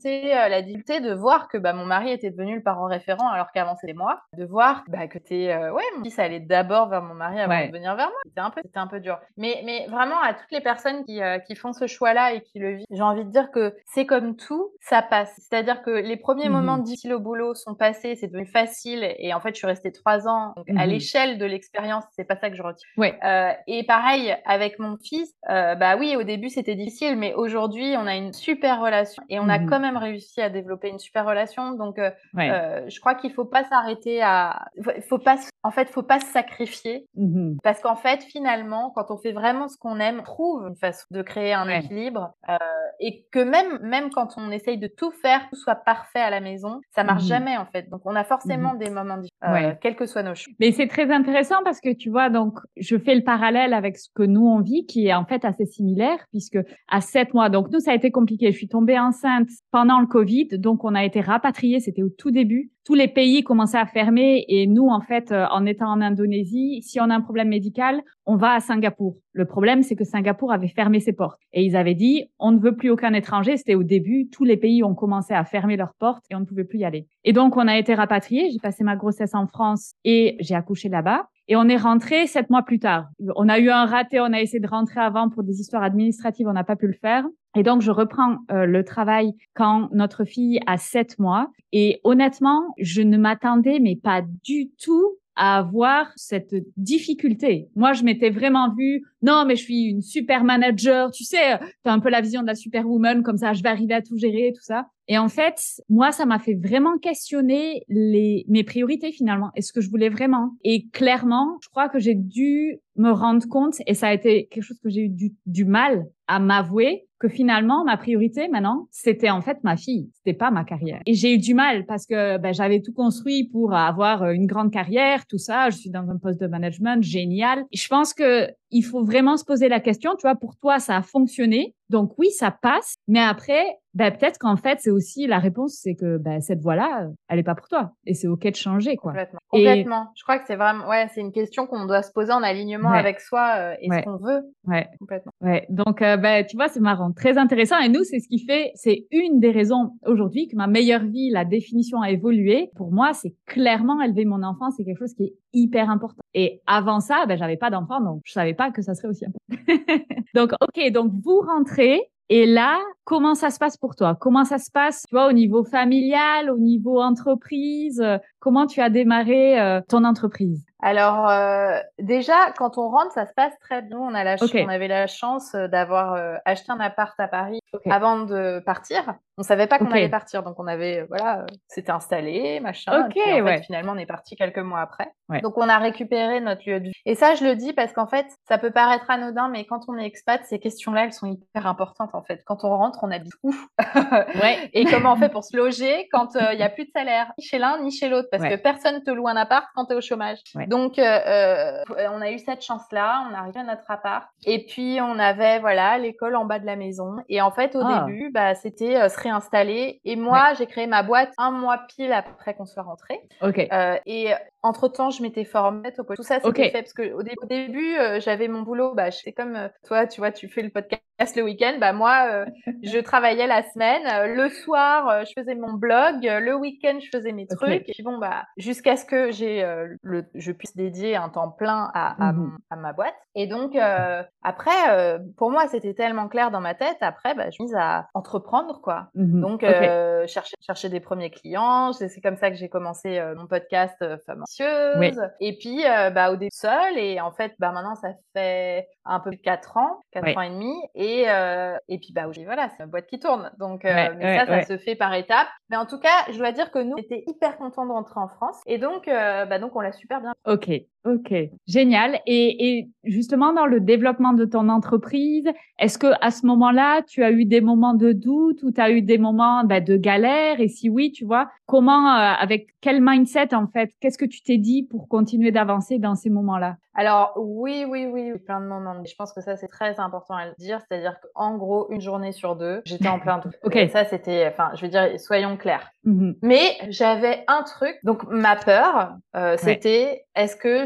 euh, la difficulté de voir que bah, mon mari était devenu le parent référent alors qu'avant c'était moi, de voir bah, que t'es, euh, ouais, mon fils allait d'abord vers mon mari avant Ouais. de venir vers moi. C'était un peu, c'était un peu dur. Mais, mais vraiment à toutes les personnes qui, euh, qui font ce choix-là et qui le vivent, j'ai envie de dire que c'est comme tout, ça passe. C'est-à-dire que les premiers Mhm. moments difficiles au boulot sont passés, c'est devenu facile et en fait je suis restée trois ans. Donc à Mhm. l'échelle de l'expérience, c'est pas ça que je retiens. Ouais. Euh, et pareil avec mon fils, euh, bah oui, au début c'était difficile, mais aujourd'hui on a une super relation et on a Mhm. quand même réussi à développer une super relation. Donc euh, Ouais. euh, je crois qu'il faut pas s'arrêter à, faut, faut pas, s- en fait, faut pas se sacrifier. Mhm. Parce qu'en fait, finalement, quand on fait vraiment ce qu'on aime, on trouve une façon de créer un Ouais. équilibre. Euh, et que même, même quand on essaye de tout faire, tout soit parfait à la maison, ça marche Mhm. jamais en fait. Donc on a forcément Mhm. des moments différents, Ouais. euh, quels que soient nos choix. Mais c'est très intéressant parce que tu vois, donc, je fais le parallèle avec ce que nous on vit, qui est en fait assez similaire, puisque à sept mois, donc nous, ça a été compliqué. Je suis tombée enceinte pendant le Covid, donc on a été rapatriés, c'était au tout début. Tous les pays commençaient à fermer et nous, en fait, euh, en étant en Indonésie, si on a un problème médical, on va à Singapour. Le problème, c'est que Singapour avait fermé ses portes et ils avaient dit, on ne veut plus aucun étranger. C'était au début, tous les pays ont commencé à fermer leurs portes et on ne pouvait plus y aller. Et donc, on a été rapatriés. J'ai passé ma grossesse en France et j'ai accouché là-bas. Et on est rentré sept mois plus tard. On a eu un raté, on a essayé de rentrer avant pour des histoires administratives, on n'a pas pu le faire. Et donc, je reprends euh, le travail quand notre fille a sept mois. Et honnêtement, je ne m'attendais, mais pas du tout, à avoir cette difficulté. Moi, je m'étais vraiment vue, non, mais je suis une super manager, tu sais, t'as un peu la vision de la superwoman, comme ça, je vais arriver à tout gérer, tout ça. Et en fait, moi, ça m'a fait vraiment questionner les, mes priorités finalement, et ce que je voulais vraiment. Et clairement, je crois que j'ai dû me rendre compte, et ça a été quelque chose que j'ai eu du, du mal à m'avouer, que finalement, ma priorité maintenant, c'était en fait ma fille, c'était pas ma carrière. Et j'ai eu du mal parce que ben, j'avais tout construit pour avoir une grande carrière, tout ça. Je suis dans un poste de management génial. Et je pense que il faut vraiment se poser la question, tu vois, pour toi, ça a fonctionné. Donc oui, ça passe. Mais après, ben, peut-être qu'en fait, c'est aussi la réponse, c'est que ben, cette voie-là, elle est pas pour toi. Et c'est OK de changer, quoi. Complètement. Et Complètement. Je crois que c'est vraiment, ouais, c'est une question qu'on doit se poser en alignement ouais, avec soi euh, et ouais, ce qu'on veut. ouais. Complètement. Ouais, donc euh, ben tu vois, c'est marrant, très intéressant. Et nous, c'est ce qui fait, c'est une des raisons aujourd'hui que ma meilleure vie, la définition a évolué. Pour moi, c'est clairement élever mon enfant, c'est quelque chose qui est hyper important. Et avant ça, ben j'avais pas d'enfant, donc je savais pas que ça serait aussi important. Donc ok, donc vous rentrez. Et là, comment ça se passe pour toi? Comment ça se passe, tu vois, au niveau familial, au niveau entreprise? euh, Comment tu as démarré euh, ton entreprise? Alors euh, déjà, quand on rentre, ça se passe très bien. On a la, ch- Ok, on avait la chance euh, d'avoir euh, acheté un appart à Paris ok, avant de partir. On savait pas qu'on allait ok, partir, donc on avait, euh, voilà, euh, c'était installé, machin. Et ok, puis en fait, ouais, finalement, on est parti quelques mois après. ouais. Donc on a récupéré notre lieu de vie. Et ça, je le dis parce qu'en fait, ça peut paraître anodin, mais quand on est expat, ces questions-là, elles sont hyper importantes en fait. Quand on rentre, on habite où? Ouais, Et comment on fait pour se loger quand il y a plus de salaire, ni chez l'un ni chez l'autre, parce que ouais, personne te loue un appart quand tu es au chômage. ouais. Donc euh, euh, on a eu cette chance-là, on arrivé à notre appart, et puis on avait voilà l'école en bas de la maison. Et en fait, au Ah, début, bah c'était euh, se réinstaller. Et ouais, moi, j'ai créé ma boîte un mois pile après qu'on soit rentré. ok, Euh, et entre-temps, je m'étais formée au coach. Tout ça, ok, c'était fait parce que au, dé- au début, euh, j'avais mon boulot. Bah, c'est comme euh, toi, tu vois, tu fais le podcast le week-end. Bah moi, euh, je travaillais la semaine. Euh, le soir, euh, je faisais mon blog. Euh, le week-end, je faisais mes ok. trucs. Et puis bon, bah jusqu'à ce que j'ai euh, le, je puisse dédier un temps plein à, à, Mhm, mon- à ma boîte. Et donc euh, après, euh, pour moi, c'était tellement clair dans ma tête. Après, bah, je me suis mise à entreprendre, quoi. mhm, Donc, ok, euh, chercher, chercher des premiers clients. C'est c'est comme ça que j'ai commencé euh, mon podcast euh, Femme oui, Ambitieuse. Et puis, euh, bah, au début seule. Et en fait, bah, maintenant, ça fait un peu plus de quatre ans, quatre oui, ans et demi. Et, euh, et puis, bah, aujourd'hui, voilà, c'est ma boîte qui tourne. Donc, euh, ouais, mais ouais, ça, ça ouais. se fait par étapes. Mais en tout cas, je dois dire que nous, on était hyper contents de rentrer en France. Et donc, euh, bah, donc on l'a super bien. Ok, ok, génial. Et, et justement, dans le développement de ton entreprise, est-ce que à ce moment-là, tu as eu des moments de doute ou tu as eu des moments bah, de galère? Et si oui, tu vois, comment, euh, avec quel mindset en fait, qu'est-ce que tu t'es dit pour continuer d'avancer dans ces moments-là? Alors oui, oui, oui, oui, plein de moments. Je pense que ça, c'est très important à le dire. C'est-à-dire qu'en gros, une journée sur deux, j'étais en plein doute. Ok. Et ça, c'était, enfin, je veux dire, soyons clairs. Mhm. Mais j'avais un truc. Donc ma peur, euh, Ouais. c'était, est-ce que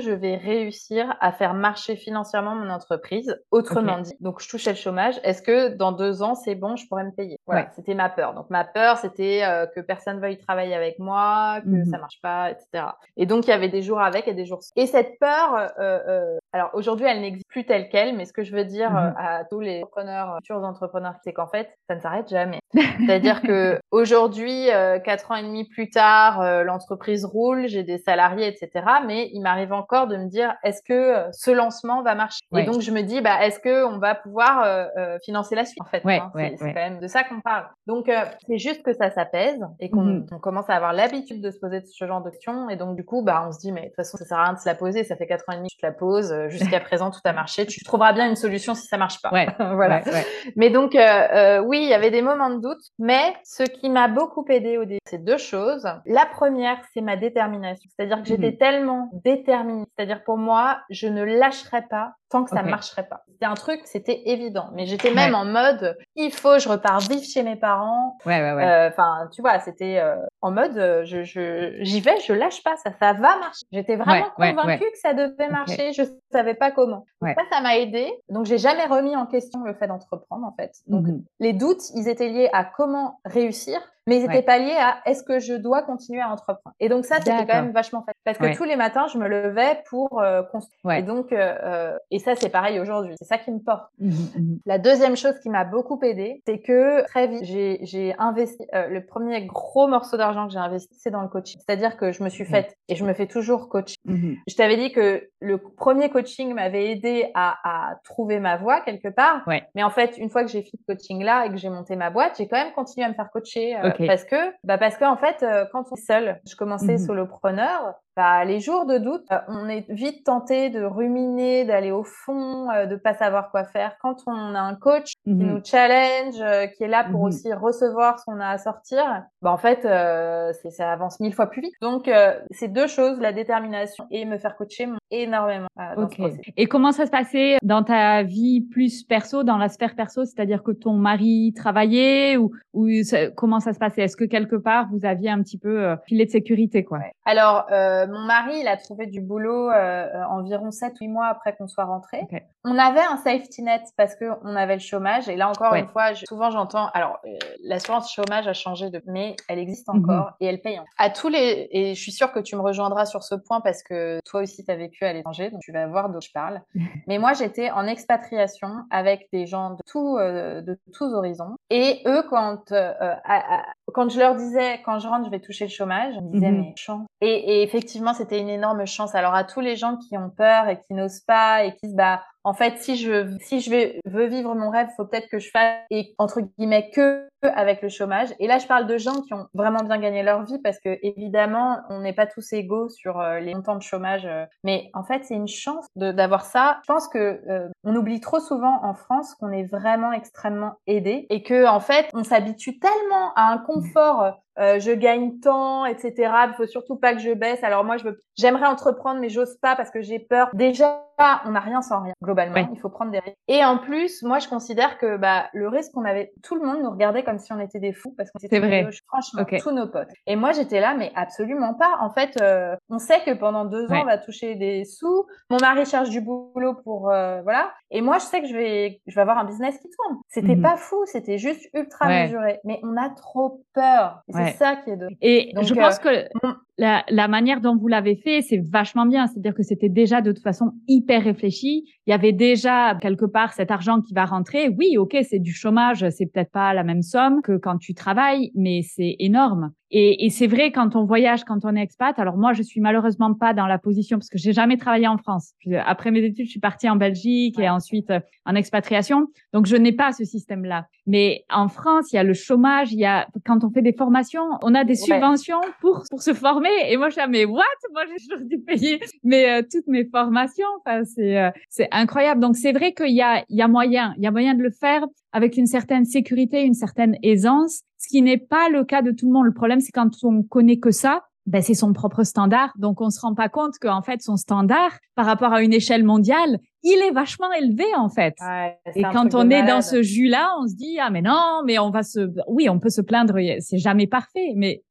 je vais réussir à faire marcher financièrement mon entreprise? Autrement okay. dit, donc je touchais le chômage. Est-ce que dans deux ans, c'est bon, je pourrais me payer? Voilà, ouais. C'était ma peur. Donc ma peur, c'était euh, que personne veuille travailler avec moi, que mm-hmm. ça marche pas, et cetera. Et donc il y avait des jours avec et des jours sans. Et cette peur, euh, euh, alors aujourd'hui, elle n'existe plus telle quelle, mais ce que je veux dire mm-hmm. euh, à tous les entrepreneurs, futurs entrepreneurs, c'est qu'en fait, ça ne s'arrête jamais. C'est-à-dire que aujourd'hui, euh, quatre ans et demi plus tard, euh, l'entreprise roule, j'ai des salariés, et cetera. Mais il m'arrive encore de me dire, est-ce que euh, ce lancement va marcher? Ouais. Et donc je me dis, bah, est-ce que on va pouvoir euh, euh, financer la suite? En fait, ouais, hein, ouais, c'est, ouais. c'est quand même de ça qu'on parle. Donc euh, c'est juste que ça s'apaise et qu'on mm-hmm. on commence à avoir l'habitude de se poser ce genre de questions. Et donc du coup, bah, on se dit, mais de toute façon, ça sert à rien de se la poser. Ça fait quatre ans et demi que tu te la poses. Jusqu'à présent, tout a marché. Tu trouveras bien une solution si ça marche pas. Ouais, voilà. Ouais, ouais. Mais donc euh, euh, oui, il y avait des moments de doute. Mais ce qui m'a beaucoup aidé au début, c'est deux choses. La première, c'est ma détermination. C'est-à-dire que j'étais mm-hmm. tellement déterminée. C'est-à-dire pour moi, je ne lâcherais pas tant que ça okay. marcherait pas. C'était un truc, c'était évident. Mais j'étais même ouais. en mode, il faut, je repars vivre chez mes parents. Ouais, ouais, ouais. Enfin, euh, tu vois, c'était euh, en mode, euh, je, je, j'y vais, je lâche pas, ça, ça va marcher. J'étais vraiment ouais, convaincue ouais, ouais. que ça devait marcher. Okay. Je savais pas comment. Ouais. Ça, ça m'a aidée. Donc, j'ai jamais remis en question le fait d'entreprendre, en fait. Donc, mm-hmm. les doutes, ils étaient liés à comment réussir. Mais ils n'étaient ouais. pas liés à est-ce que je dois continuer à entreprendre. Et donc ça, c'était D'accord. quand même vachement facile. Parce que ouais. tous les matins, je me levais pour euh, construire. Ouais. Et donc, euh, et ça, c'est pareil aujourd'hui. C'est ça qui me porte. Mmh. La deuxième chose qui m'a beaucoup aidée, c'est que très vite, j'ai, j'ai investi. Euh, le premier gros morceau d'argent que j'ai investi, c'est dans le coaching. C'est-à-dire que je me suis faite, mmh. et je me fais toujours coach. Mmh. Je t'avais dit que le premier coaching m'avait aidé à, à trouver ma voie quelque part. Ouais. Mais en fait, une fois que j'ai fait ce coaching-là et que j'ai monté ma boîte, j'ai quand même continué à me faire coacher. Euh, Okay. Parce que, bah parce que en fait, euh, quand on est seul, je commençais mm-hmm. solopreneur, bah les jours de doute, euh, on est vite tenté de ruminer, d'aller au fond, euh, de pas savoir quoi faire. Quand on a un coach mm-hmm. qui nous challenge, euh, qui est là pour mm-hmm. aussi recevoir ce qu'on a à sortir, bah en fait, euh, c'est, ça avance mille fois plus vite. Donc euh, ces deux choses, la détermination et me faire coacher, m'ont énormément euh, dans okay. ce processus. Et comment ça se passait dans ta vie plus perso, dans la sphère perso, c'est-à-dire que ton mari travaillait ou, ou ça, comment ça se passait? Est-ce que quelque part vous aviez un petit peu euh, filet de sécurité, quoi? Ouais. Alors euh, mon mari, il a trouvé du boulot euh, environ sept huit mois après qu'on soit rentrés. Okay. On avait un safety net parce que on avait le chômage. Et là encore ouais. une fois, je, souvent j'entends. Alors euh, l'assurance chômage a changé de, mais elle existe encore mm-hmm. et elle paye. À tous les et je suis sûre que tu me rejoindras sur ce point parce que toi aussi tu as vécu à l'étranger, donc tu vas voir d'où je parle. Mais moi j'étais en expatriation avec des gens de tout euh, de tous horizons et eux quand euh, à, à, quand je leur disais quand je rentre je vais toucher le chômage, ils me disaient mm-hmm. mais chance. Et, et effectivement c'était une énorme chance. Alors à tous les gens qui ont peur et qui n'osent pas et qui se bah en fait, si je si je vais, veux vivre mon rêve, faut peut-être que je fasse et entre guillemets que avec le chômage. Et là, je parle de gens qui ont vraiment bien gagné leur vie parce que évidemment, on n'est pas tous égaux sur euh, les montants de chômage. Euh, mais en fait, c'est une chance de, d'avoir ça. Je pense que euh, on oublie trop souvent en France qu'on est vraiment extrêmement aidé et que en fait, on s'habitue tellement à un confort. Euh, je gagne tant, et cetera. Il faut surtout pas que je baisse. Alors moi, je veux, j'aimerais entreprendre, mais j'ose pas parce que j'ai peur. Déjà, on n'a rien sans rien. Globalement, ouais. il faut prendre des risques. Et en plus, moi, je considère que bah le risque qu'on avait, tout le monde nous regardait comme si on était des fous parce qu'on était vrai. Franchement, okay. tous nos potes. Et moi, j'étais là, mais absolument pas. En fait, euh, on sait que pendant deux ans, ouais. on va toucher des sous. Mon mari cherche du boulot pour euh, voilà. Et moi, je sais que je vais, je vais avoir un business qui tourne. C'était mm-hmm. pas fou, c'était juste ultra ouais. mesuré. Mais on a trop peur. Et ouais. c'est ça qui est de. Et Donc, je euh, pense que mon... la, la manière dont vous l'avez fait, c'est vachement bien. C'est-à-dire que c'était déjà de toute façon hyper réfléchi. Il y avait déjà quelque part cet argent qui va rentrer. Oui, ok, c'est du chômage, c'est peut-être pas la même somme que quand tu travailles, mais c'est énorme. Et, et c'est vrai quand on voyage, quand on est expat. Alors moi, je suis malheureusement pas dans la position parce que j'ai jamais travaillé en France. Après mes études, je suis partie en Belgique ouais. et ensuite en expatriation. Donc je n'ai pas ce système-là. Mais en France, il y a le chômage, il y a quand on fait des formations, on a des subventions ouais. pour pour se former. Et moi, je suis mais what? Moi, j'ai toujours dû payer mais euh, toutes mes formations. Enfin, c'est euh, c'est incroyable. Donc c'est vrai qu'il y a il y a moyen, il y a moyen de le faire avec une certaine sécurité, une certaine aisance. Ce qui n'est pas le cas de tout le monde. Le problème, c'est quand on connaît que ça, ben c'est son propre standard. Donc, on se rend pas compte qu'en fait, son standard, par rapport à une échelle mondiale, il est vachement élevé, en fait. Ouais, et quand on est dans ce jus-là, on se dit, ah, mais non, mais on va se, oui, on peut se plaindre, c'est jamais parfait, mais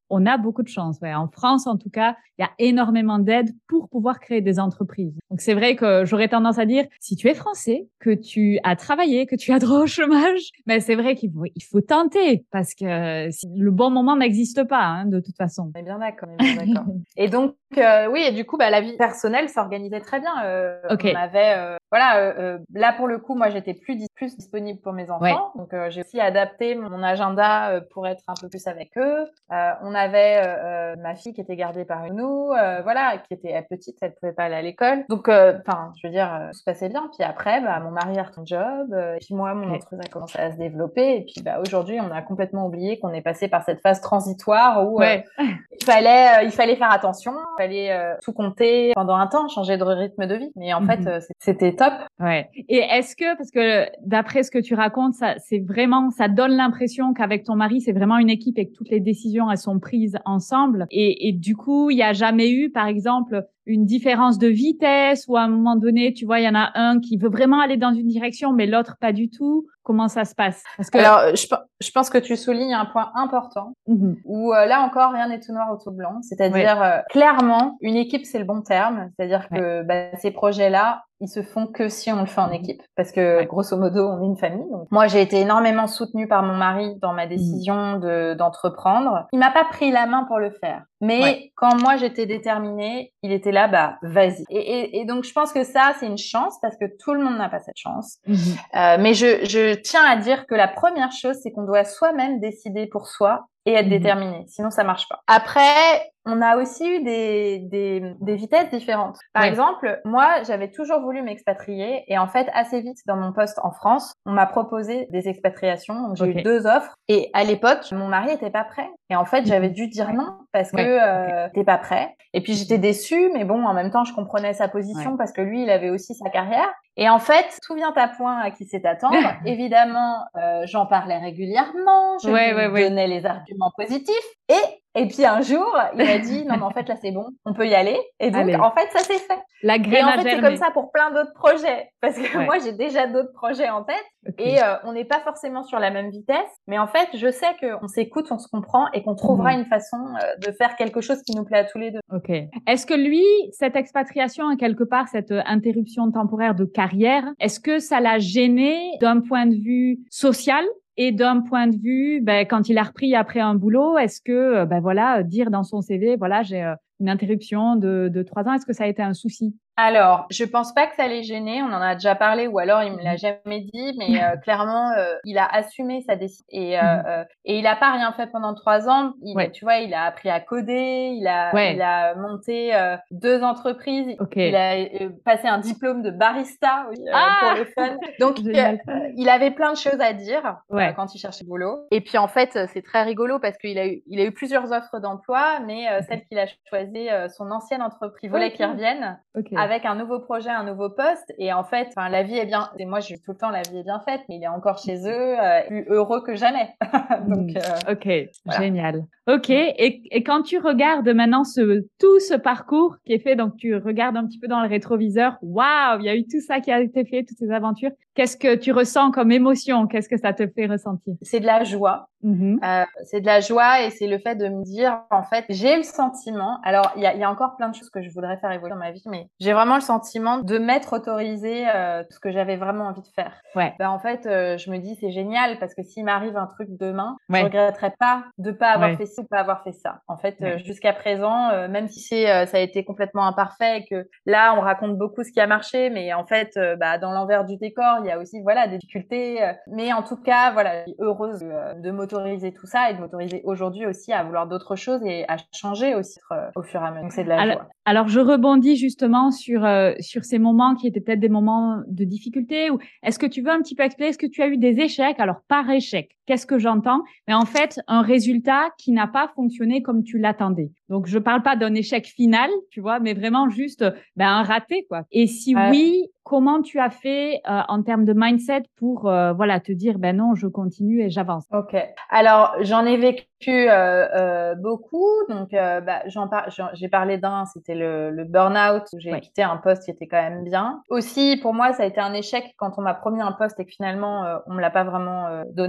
on a beaucoup de chance. Ouais. En France, en tout cas, il y a énormément d'aides pour pouvoir créer des entreprises. Donc, c'est vrai que j'aurais tendance à dire, si tu es français, que tu as travaillé, que tu as droit au chômage, mais c'est vrai qu'il faut, il faut tenter parce que le bon moment n'existe pas, hein, de toute façon. On est bien d'accord. On est bien d'accord. Et donc, euh, oui, et du coup, bah, la vie personnelle s'organisait très bien. Euh, Okay. On avait, euh, voilà, euh, euh, là pour le coup, moi, j'étais plus, dis- plus disponible pour mes enfants. Ouais. Donc, euh, j'ai aussi adapté mon agenda euh, pour être un peu plus avec eux. Euh, on avait euh, euh, ma fille qui était gardée par une nounou, euh, voilà, qui était petite, elle pouvait pas aller à l'école. Donc, enfin, je veux dire, euh, tout se passait bien. Puis après, bah, mon mari a retrouvé un job, euh, et puis moi, mon Okay. entreprise a commencé à se développer. Et puis, bah, aujourd'hui, on a complètement oublié qu'on est passé par cette phase transitoire où Ouais. euh, il fallait, euh, il fallait faire attention, il fallait euh, tout compter pendant un temps, changer de rythme de vie. Mais en fait, Mhm. euh, c'était top. Ouais. Et est-ce que, parce que d'après ce que tu racontes, ça, c'est vraiment, ça donne l'impression qu'avec ton mari, c'est vraiment une équipe et que toutes les décisions, elles sont prises ensemble. Et, et du coup, il n'y a jamais eu, par exemple, une différence de vitesse ou à un moment donné, tu vois, il y en a un qui veut vraiment aller dans une direction, mais l'autre pas du tout. Comment ça se passe? Parce que... Alors, je, je pense que tu soulignes un point important Mhm. où euh, là encore, rien n'est tout noir ou tout blanc. C'est-à-dire, Ouais. euh, clairement, une équipe, c'est le bon terme. C'est-à-dire Ouais. que bah, ces projets-là, ils se font que si on le fait en équipe. Parce que, Ouais. grosso modo, on est une famille. Donc, moi, j'ai été énormément soutenue par mon mari dans ma décision de, d'entreprendre. Il m'a pas pris la main pour le faire. Mais Ouais. quand moi, j'étais déterminée, il était là, bah, vas-y. Et, et, et donc, je pense que ça, c'est une chance parce que tout le monde n'a pas cette chance. Mhm. Euh, mais je, je tiens à dire que la première chose, c'est qu'on doit soi-même décider pour soi et être Mhm. déterminé. Sinon, ça marche pas. Après, on a aussi eu des, des, des vitesses différentes. Par Ouais. exemple, moi, j'avais toujours voulu m'expatrier et en fait, assez vite dans mon poste en France, on m'a proposé des expatriations. Donc, j'ai Ok. eu deux offres et à l'époque, mon mari était pas prêt. Et en fait, j'avais Mhm. dû dire non parce que Ouais. euh, t'es pas prêt. Et puis, j'étais déçue, mais bon, en même temps, je comprenais sa position Ouais. parce que lui, il avait aussi sa carrière. Et en fait, tout vient à point à qui sait attendre. Évidemment, euh, j'en parlais régulièrement, je Ouais, lui ouais, ouais. donnais les arguments positifs. Et, et puis un jour, il m'a dit, non, mais en fait, là, c'est bon, on peut y aller. Et donc, Allez. en fait, ça s'est fait. La Et graine en a fait, c'est comme germé. ça pour plein d'autres projets. Parce que Ouais. moi, j'ai déjà d'autres projets en tête. Ok. Et euh, on n'est pas forcément sur la même vitesse. Mais en fait, je sais qu'on s'écoute, on se comprend et qu'on trouvera Mhm. une façon euh, de faire quelque chose qui nous plaît à tous les deux. Ok. Est-ce que lui, cette expatriation, hein, quelque part, cette euh, interruption temporaire de carrière, est-ce que ça l'a gêné d'un point de vue social et d'un point de vue, ben, quand il a repris après un boulot, est-ce que, euh, ben voilà, dire dans son C V, voilà, j'ai euh, une interruption de, de trois ans, est-ce que ça a été un souci? Alors, je pense pas que ça l'ait gêné, on en a déjà parlé, ou alors il me l'a Mhm. jamais dit, mais euh, clairement, euh, il a assumé sa décision et, euh, Mhm. euh, et il a pas rien fait pendant trois ans. Il, Ouais. tu vois, il a appris à coder, il a, il Ouais. a monté euh, deux entreprises, Ok. il a euh, passé un diplôme de barista, oui, euh, pour Ah! le fun. Donc, euh, Génial. il avait plein de choses à dire euh, Ouais. quand il cherchait du boulot. Et puis en fait, c'est très rigolo parce qu'il a eu, il a eu plusieurs offres d'emploi, mais euh, celle qu'il a choisie, euh, son ancienne entreprise, il voulait Ok. qu'il revienne Ok. avec un nouveau projet, un nouveau poste. Et en fait, enfin, la vie est bien. Et moi, je dis tout le temps, la vie est bien faite, mais il est encore chez eux, euh, plus heureux que jamais. Donc, Mhm. euh, Ok, voilà. génial. Ok, et, et quand tu regardes maintenant ce, tout ce parcours qui est fait, donc tu regardes un petit peu dans le rétroviseur, waouh, il y a eu tout ça qui a été fait, toutes ces aventures. Qu'est-ce que tu ressens comme émotion? Qu'est-ce que ça te fait ressentir? C'est de la joie. Mhm. Euh, c'est de la joie et c'est le fait de me dire, en fait, j'ai le sentiment, alors il y a, y a encore plein de choses que je voudrais faire évoluer dans ma vie, mais j'ai vraiment le sentiment de m'être autorisé euh, ce que j'avais vraiment envie de faire. Ouais. Ben, en fait, euh, je me dis, c'est génial parce que s'il m'arrive un truc demain, je Ouais. regretterai pas de pas avoir Ouais. fait ci ou pas avoir fait ça. En fait, euh, Ouais. jusqu'à présent, euh, même si c'est, euh, ça a été complètement imparfait et que là, on raconte beaucoup ce qui a marché, mais en fait, euh, bah, dans l'envers du décor, il y a aussi, voilà, des difficultés. Euh, mais en tout cas, voilà, je suis heureuse de, de m'autoriser tout ça et de m'autoriser aujourd'hui aussi à vouloir d'autres choses et à changer aussi euh, au fur et à mesure. Donc, c'est de la Alors, joie. alors, je rebondis justement sur euh, sur ces moments qui étaient peut-être des moments de difficulté. Ou est-ce que tu veux un petit peu expliquer, est-ce que tu as eu des échecs? Alors, par échec, qu'est-ce que j'entends? Mais en fait, un résultat qui n'a pas fonctionné comme tu l'attendais. Donc, je parle pas d'un échec final, tu vois, mais vraiment juste ben, un raté, quoi. Et si Euh, oui, comment tu as fait euh, en termes de mindset pour euh, voilà te dire ben non, je continue et j'avance. Ok. Alors, j'en ai vécu euh, euh, beaucoup. Donc, euh, bah, j'en par... j'en- j'ai parlé d'un, c'était le, le burn-out où j'ai Ouais. quitté un poste qui était quand même bien. Aussi, pour moi, ça a été un échec quand on m'a promis un poste et que finalement, euh, on me l'a pas vraiment euh, donné. Enfin,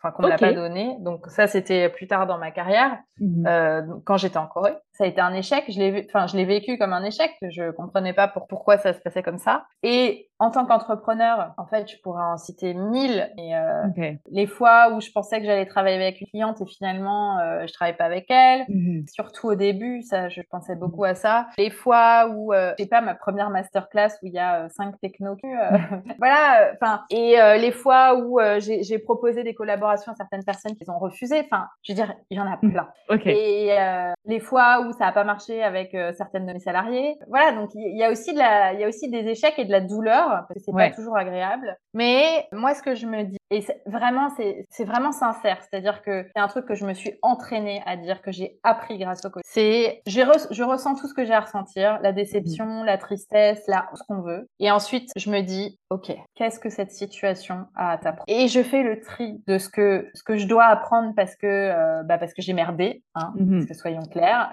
enfin qu'on me Ok. l'a pas donné. Donc ça, c'était plus tard dans ma carrière, Mhm. euh, quand j'étais en Corée. Ça a été un échec. Je l'ai, enfin, je l'ai vécu comme un échec. Je comprenais pas pour, pourquoi ça se passait comme ça. Et en tant qu'entrepreneur, en fait, je pourrais en citer mille. Et euh, Ok. les fois où je pensais que j'allais travailler avec une cliente et finalement, euh, je travaille pas avec elle. Mhm. Surtout au début, ça, je pensais beaucoup à ça. Les fois où, euh, je sais pas, ma première masterclass où il y a euh, cinq technos, euh, voilà. Enfin, et euh, les fois où euh, j'ai, j'ai proposé des collaborations à certaines personnes qui ont refusé. Enfin, je veux dire, il y en a plein. Ok. Et euh, les fois où ça a pas marché avec euh, certaines de mes salariés. Voilà, donc il y a aussi de la, il y a aussi des échecs et de la douleur parce que c'est Ouais. pas toujours agréable. Mais moi, ce que je me dis, et c'est vraiment, c'est, c'est vraiment sincère, c'est-à-dire que c'est un truc que je me suis entraînée à dire, que j'ai appris grâce au coaching. C'est, j'ai re, je ressens tout ce que j'ai à ressentir, la déception, la tristesse, la, ce qu'on veut. Et ensuite, je me dis, ok, qu'est-ce que cette situation a à t'apprendre? Et je fais le tri de ce que, ce que je dois apprendre parce que, euh, bah parce que j'ai merdé, hein, Mhm. parce que soyons clairs.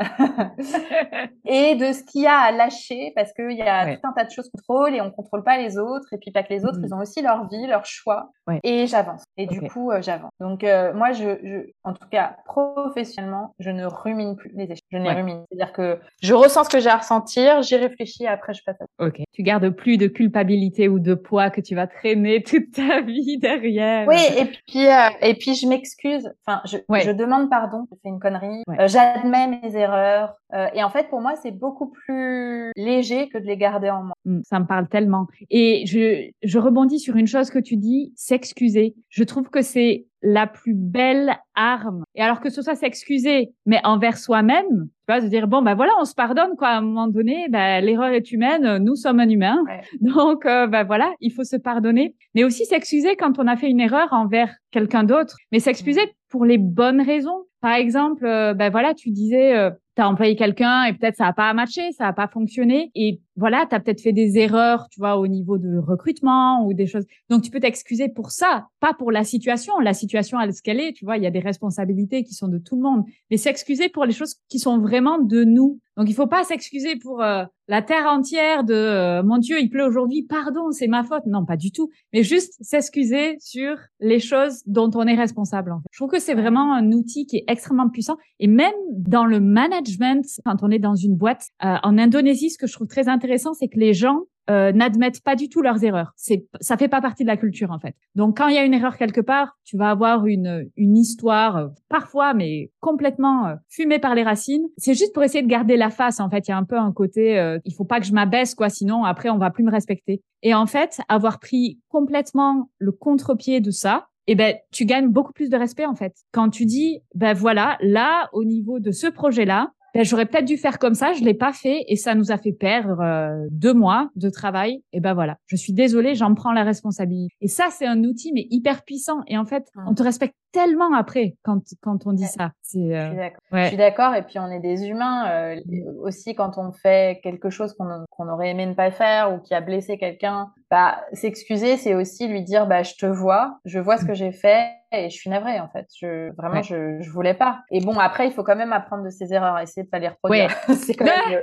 Et de ce qu'il y a à lâcher parce qu'il y a Ouais. tout un tas de choses qu'on contrôle et on contrôle pas les autres. Et puis pas que les autres, Mhm. ils ont aussi leur vie, leur choix. Ouais. Et j'avance. Et du Ok. coup, euh, j'avance. Donc euh, moi, je, je, en tout cas, professionnellement, je ne rumine plus les échecs. Je ne les Ouais. rumine. C'est-à-dire que je ressens ce que j'ai à ressentir, j'y réfléchis et après je passe à... Ok. Tu gardes plus de culpabilité ou de poids que tu vas traîner toute ta vie derrière. Oui, et puis euh, et puis je m'excuse. Enfin, je, Ouais. je demande pardon. J'ai fait une connerie. Ouais. Euh, j'admets mes erreurs. Euh, et en fait, pour moi, c'est beaucoup plus léger que de les garder en moi. Mm, ça me parle tellement. Et je, je rebondis sur une chose que tu dis, s'excuser. Je trouve que c'est la plus belle arme. Et alors que ce soit s'excuser, mais envers soi-même, tu vois, se dire, bon, ben voilà, on se pardonne, quoi. À un moment donné, ben, l'erreur est humaine, nous sommes un humain. Ouais. Donc, euh, ben voilà, il faut se pardonner. Mais aussi s'excuser quand on a fait une erreur envers quelqu'un d'autre. Mais s'excuser Mmh. pour les bonnes raisons. Par exemple, euh, ben voilà, tu disais, euh, tu as employé quelqu'un et peut-être ça a pas matché, ça a pas fonctionné. Et voilà, tu as peut-être fait des erreurs, tu vois, au niveau de recrutement ou des choses. Donc, tu peux t'excuser pour ça, pas pour la situation. La situation, elle, ce qu'elle est, tu vois, il y a des responsabilités qui sont de tout le monde. Mais s'excuser pour les choses qui sont vraiment de nous. Donc, il faut pas s'excuser pour euh, la terre entière de euh, mon Dieu, il pleut aujourd'hui, pardon, c'est ma faute. Non, pas du tout. Mais juste s'excuser sur les choses dont on est responsable. En fait. Je trouve que c'est Ouais. vraiment un outil qui est extrêmement puissant. Et même dans le management, quand on est dans une boîte, euh, en Indonésie, ce que je trouve très intéressant, c'est que les gens euh, n'admettent pas du tout leurs erreurs. C'est, ça fait pas partie de la culture en fait. Donc quand il y a une erreur quelque part, tu vas avoir une une histoire euh, parfois, mais complètement euh, fumée par les racines. C'est juste pour essayer de garder la face en fait. Il y a un peu un côté, euh, il faut pas que je m'abaisse quoi, sinon après on va plus me respecter. Et en fait, avoir pris complètement le contre-pied de ça. Eh ben, tu gagnes beaucoup plus de respect en fait. Quand tu dis, ben voilà, là au niveau de ce projet-là. Ben, j'aurais peut-être dû faire comme ça, je l'ai pas fait et ça nous a fait perdre euh, deux mois de travail. Et ben voilà, je suis désolée, j'en prends la responsabilité. Et ça, c'est un outil mais hyper puissant. Et en fait, on te respecte tellement après quand quand on dit Ouais. ça. C'est euh, Je suis d'accord. ouais. Je suis d'accord. Et puis on est des humains euh, aussi quand on fait quelque chose qu'on qu'on aurait aimé ne pas faire ou qui a blessé quelqu'un. Bah s'excuser, c'est aussi lui dire bah je te vois, je vois ce que j'ai fait et je suis navrée en fait. Je vraiment Ouais. je je voulais pas. Et bon après il faut quand même apprendre de ses erreurs, essayer de pas les reproduire. Ouais. C'est quand même mieux.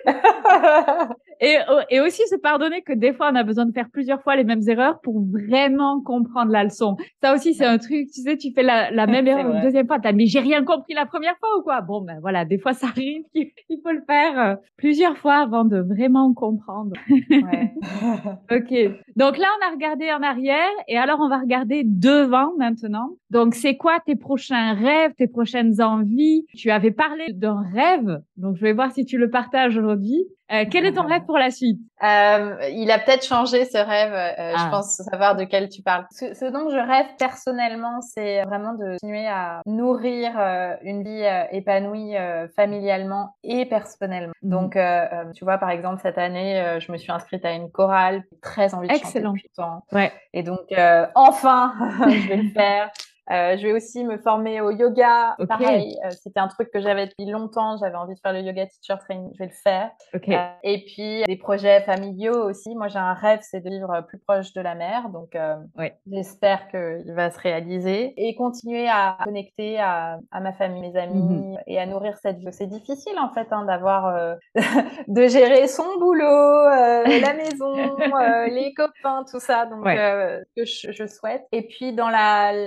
Et, et aussi se pardonner que des fois, on a besoin de faire plusieurs fois les mêmes erreurs pour vraiment comprendre la leçon. Ça aussi, c'est un truc, tu sais, tu fais la, la même erreur une deuxième fois. T'as, mais j'ai rien compris la première fois ou quoi? Bon, ben voilà, des fois, ça arrive. Il faut le faire euh, plusieurs fois avant de vraiment comprendre. Ouais. Ok. Donc là, on a regardé en arrière et alors on va regarder devant maintenant. Donc, c'est quoi tes prochains rêves, tes prochaines envies? Tu avais parlé d'un rêve, donc je vais voir si tu le partages aujourd'hui. Euh, quel est ton rêve pour la suite? Euh, il a peut-être changé ce rêve. Euh, Ah. Je pense savoir de quel tu parles. Ce, ce dont je rêve personnellement, c'est vraiment de continuer à nourrir euh, une vie euh, épanouie euh, familialement et personnellement. Mhm. Donc, euh, euh, tu vois, par exemple, cette année, euh, je me suis inscrite à une chorale. J'ai très envie de Excellent. chanter depuis longtemps. Ouais. Et donc, euh, enfin, je vais le faire. Euh, je vais aussi me former au yoga. Ok. Pareil, euh, c'était un truc que j'avais depuis longtemps. J'avais envie de faire le yoga teacher training. Je vais le faire. Ok. Euh, et puis des projets familiaux aussi. Moi, j'ai un rêve, c'est de vivre plus proche de la mer. Donc, euh, Ouais. j'espère qu'il va se réaliser et continuer à connecter à, à ma famille, mes amis Mhm. et à nourrir cette vie. C'est difficile en fait hein, d'avoir, euh, de gérer son boulot, euh, la maison, euh, les copains, tout ça. Donc, Ouais. euh, que je, je souhaite. Et puis dans la la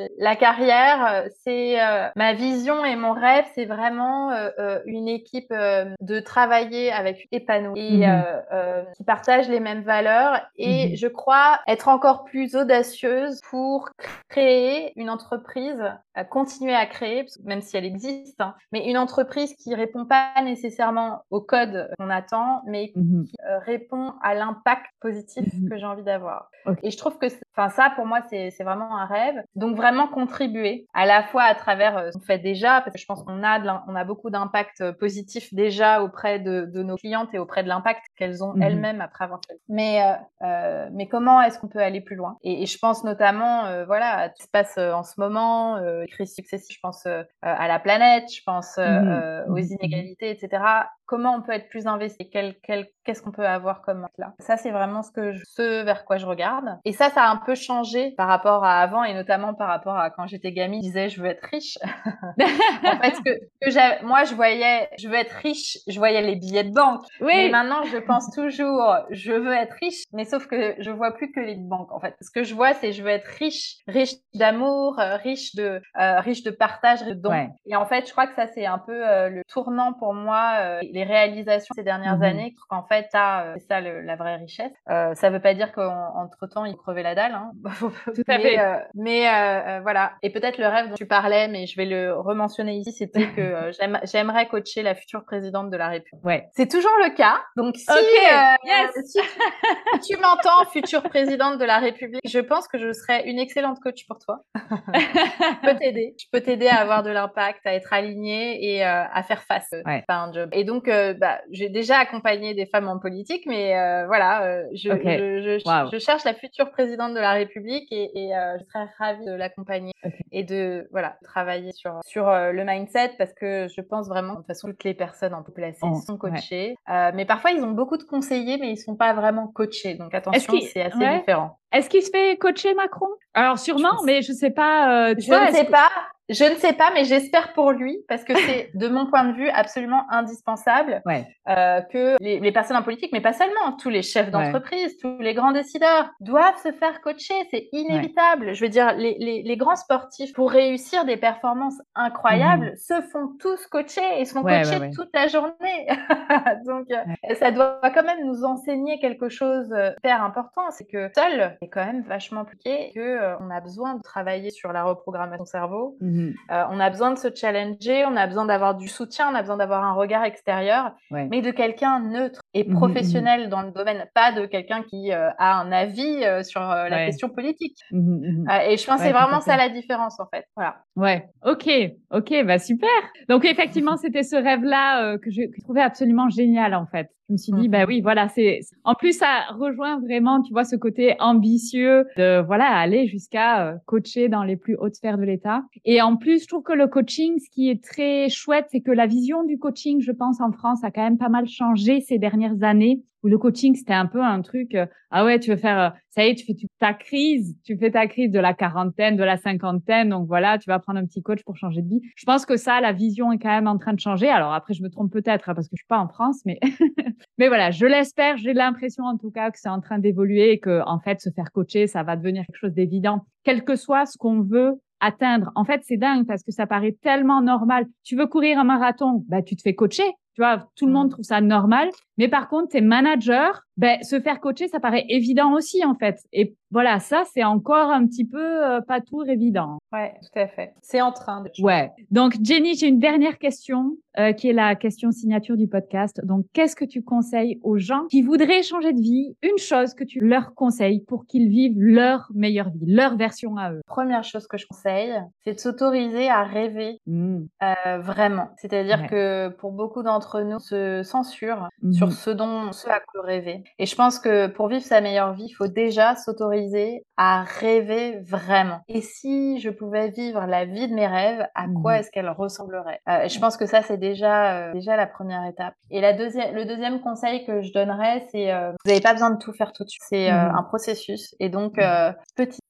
carrière, c'est euh, ma vision et mon rêve, c'est vraiment euh, euh, une équipe euh, de travailler avec épanouie et Mhm. euh, euh, qui partagent les mêmes valeurs. Et Mhm. je crois être encore plus audacieuse pour créer une entreprise, à continuer à créer, parce que même si elle existe, hein, mais une entreprise qui répond pas nécessairement au code qu'on attend, mais Mhm. qui euh, répond à l'impact positif Mhm. que j'ai envie d'avoir. Ok. Et je trouve que, enfin, ça pour moi c'est c'est vraiment un rêve. Donc vraiment contribuer à la fois à travers euh, ce qu'on fait déjà, parce que je pense qu'on a de l'im- on a beaucoup d'impact euh, positif déjà auprès de, de nos clientes et auprès de l'impact qu'elles ont Mhm. elles-mêmes après avoir fait. Mais euh, euh, mais comment est-ce qu'on peut aller plus loin? Et, et je pense notamment, euh, voilà, à ce qui se passe euh, en ce moment, euh, les crises successives. Je pense euh, à la planète, je pense euh, Mhm. euh, aux Mhm. inégalités, et cetera. Comment on peut être plus investi? Quel, quel, qu'est-ce qu'on peut avoir comme là? Ça, c'est vraiment ce que je, ce vers quoi je regarde. Et ça, ça a un peu changé par rapport à avant, et notamment par rapport à quand j'étais gamine, je disais je veux être riche. En fait, que, que j'avais, moi, je voyais, je veux être riche, je voyais les billets de banque. Mais Oui. maintenant, je pense toujours, je veux être riche, mais sauf que je vois plus que les banques, en fait. Ce que je vois, c'est je veux être riche, riche d'amour, euh, riche de, euh, riche de partage, de dons. Ouais. Et en fait, je crois que ça, c'est un peu euh, le tournant pour moi, euh, les réalisations ces dernières Mhm. années, qu'en fait, t'as, euh, c'est ça le, la vraie richesse. Euh, ça veut pas dire qu'entre temps, ils crevaient la dalle, hein. Tout à mais, fait. euh, mais euh, euh, voilà. Et peut-être le rêve dont tu parlais, mais je vais le rementionner ici, c'était que euh, j'aime, j'aimerais coacher la future présidente de la République. Ouais. C'est toujours le cas. Donc si, Ok. euh, Yes. si tu, si tu m'entends, future présidente de la République, je pense que je serais une excellente coach pour toi. Je peux t'aider. Je peux t'aider à avoir de l'impact, à être aligné et euh, à faire face euh, Ouais. à un job. Et donc, euh, bah, j'ai déjà accompagné des femmes en politique, mais euh, voilà, euh, je, Ok. je, je, Wow. je cherche la future présidente de la République et, et euh, je serais ravie de l'accompagner Ok. et de voilà travailler sur sur euh, le mindset parce que je pense vraiment de toute façon toutes les personnes en placées On- sont ouais. coachées, euh, mais parfois ils ont beaucoup de conseillers, mais ils sont pas vraiment coachés. Donc Est-ce attention, qu'il, c'est assez ouais. différent. Est-ce qu'il se fait coacher Macron? Alors sûrement, Je mais je sais pas. Euh, tu Je vois, ne est-ce sais que pas, je ne sais pas, mais j'espère pour lui parce que c'est, de mon point de vue, absolument indispensable ouais, euh, que les, les personnes en politique, mais pas seulement, tous les chefs ouais, d'entreprise, tous les grands décideurs doivent se faire coacher. C'est ouais. inévitable. Je veux dire, les, les, les grands sportifs, pour réussir des performances incroyables, Mhm. se font tous coacher et se font Ouais, ouais, coacher ouais. toute la journée. Donc, Ouais. euh, ça doit quand même nous enseigner quelque chose euh, hyper important, c'est que seul, c'est quand même vachement compliqué, que euh, on a besoin de travailler sur la reprogrammation cerveau. Mhm. Euh, on a besoin de se challenger, on a besoin d'avoir du soutien, on a besoin d'avoir un regard extérieur, Ouais. mais de quelqu'un neutre et Mhm, mhm. professionnel dans le domaine, pas de quelqu'un qui euh, a un avis euh, sur euh, la Ouais. question politique. Mhm, mhm. Euh, et je pense que Ouais, c'est tout à vraiment ça fait. la différence en fait. Voilà. Ouais, ok, ok, bah super. Donc effectivement, c'était ce rêve-là euh, que je que je trouvais absolument génial en fait. Je me suis dit, bah oui, voilà, c'est. En plus, ça rejoint vraiment, tu vois, ce côté ambitieux de voilà aller jusqu'à euh, coacher dans les plus hautes sphères de l'État. Et en plus, je trouve que le coaching, ce qui est très chouette, c'est que la vision du coaching, je pense, en France, a quand même pas mal changé ces dernières années. Où le coaching, c'était un peu un truc, euh, ah ouais, tu veux faire, euh, ça y est, tu fais tu- ta crise, tu fais ta crise de la quarantaine, de la cinquantaine, donc voilà, tu vas prendre un petit coach pour changer de vie. Je pense que ça, la vision est quand même en train de changer. Alors après, je me trompe peut-être hein, parce que je suis pas en France, mais mais voilà, je l'espère, j'ai l'impression en tout cas que c'est en train d'évoluer et que en fait, se faire coacher, ça va devenir quelque chose d'évident, quel que soit ce qu'on veut atteindre. En fait, c'est dingue parce que ça paraît tellement normal. Tu veux courir un marathon, bah tu te fais coacher. Tu vois, tout le monde trouve ça normal. Mais par contre, tes managers, ben, se faire coacher, ça paraît évident aussi, en fait. Et voilà, ça, c'est encore un petit peu euh, pas tout évident. Ouais, tout à fait. C'est en train de changer. Ouais. Donc, Jenny, j'ai une dernière question euh, qui est la question signature du podcast. Donc, qu'est-ce que tu conseilles aux gens qui voudraient changer de vie? Une chose que tu leur conseilles pour qu'ils vivent leur meilleure vie, leur version à eux. Première chose que je conseille, c'est de s'autoriser à rêver Mmh. euh, vraiment. C'est-à-dire Ouais. que pour beaucoup d'entre nous, on se censure Mhm. sur ce dont, ce à quoi rêver. Et je pense que pour vivre sa meilleure vie, il faut déjà s'autoriser à rêver vraiment. Et si je pouvais vivre la vie de mes rêves, à quoi Mhm. est-ce qu'elle ressemblerait? Euh, et je pense que ça, c'est déjà, euh, déjà la première étape. Et la deuxième, le deuxième conseil que je donnerais, c'est euh, vous n'avez pas besoin de tout faire tout de suite. C'est euh, Mhm. un processus. Et donc, euh, petit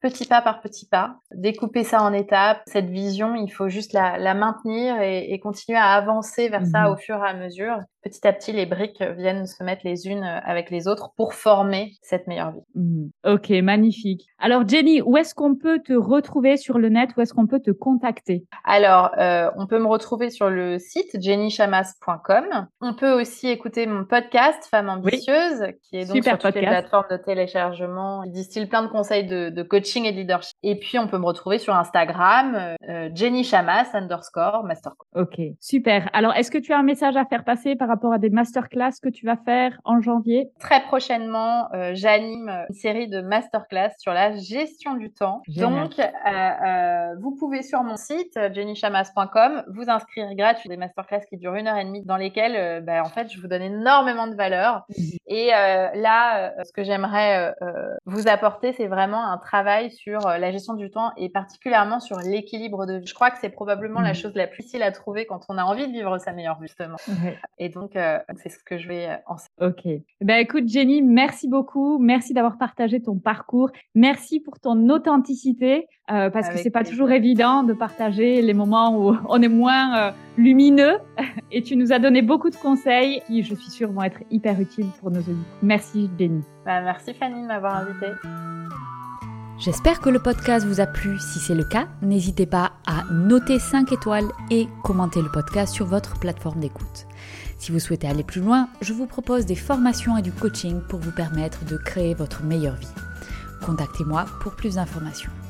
petit pas par petit pas, découper ça en étapes. Cette vision, il faut juste la, la maintenir et, et continuer à avancer vers mmh. ça au fur et à mesure. Petit à petit, les briques viennent se mettre les unes avec les autres pour former cette meilleure vie. Mmh. Ok, magnifique. Alors Jenny, où est-ce qu'on peut te retrouver sur le net? Où est-ce qu'on peut te contacter? Alors, euh, on peut me retrouver sur le site jenny chamas point com. On peut aussi écouter mon podcast Femme ambitieuse, oui. qui est donc Super sur toutes podcast. les plateformes de téléchargement. Il distille plein de conseils de, de coaching et de leadership. Et puis, on peut me retrouver sur Instagram, euh, Jenny Chamas underscore mastercoach. Ok, super. Alors, est-ce que tu as un message à faire passer par rapport à des masterclass que tu vas faire en janvier? Très prochainement, euh, j'anime une série de masterclass sur la gestion du temps. Génial. Donc, euh, euh, vous pouvez sur mon site jenny chamas point com vous inscrire gratuit des masterclass qui durent une heure et demie, dans lesquelles, euh, bah, en fait, je vous donne énormément de valeur. Mmh. Et euh, là, euh, ce que j'aimerais euh, vous apporter, c'est vraiment un travail sur euh, la gestion du temps et particulièrement sur l'équilibre de vie. Je crois que c'est probablement mmh. la chose la plus difficile à trouver quand on a envie de vivre sa meilleure vie, justement. Mmh. Et donc, euh, c'est ce que je vais euh, enseigner. Ok. Ben écoute, Jenny, merci beaucoup. Merci d'avoir partagé ton parcours. Merci pour ton authenticité, euh, parce Avec que c'est pas plaisir. Toujours évident de partager les moments où on est moins euh, lumineux. Et tu nous as donné beaucoup de conseils qui, je suis sûre, vont être hyper utiles pour nos auditeurs. Merci, Jenny. Ben, merci, Fanny, de m'avoir invitée. J'espère que le podcast vous a plu. Si c'est le cas, n'hésitez pas à noter cinq étoiles et commenter le podcast sur votre plateforme d'écoute. Si vous souhaitez aller plus loin, je vous propose des formations et du coaching pour vous permettre de créer votre meilleure vie. Contactez-moi pour plus d'informations.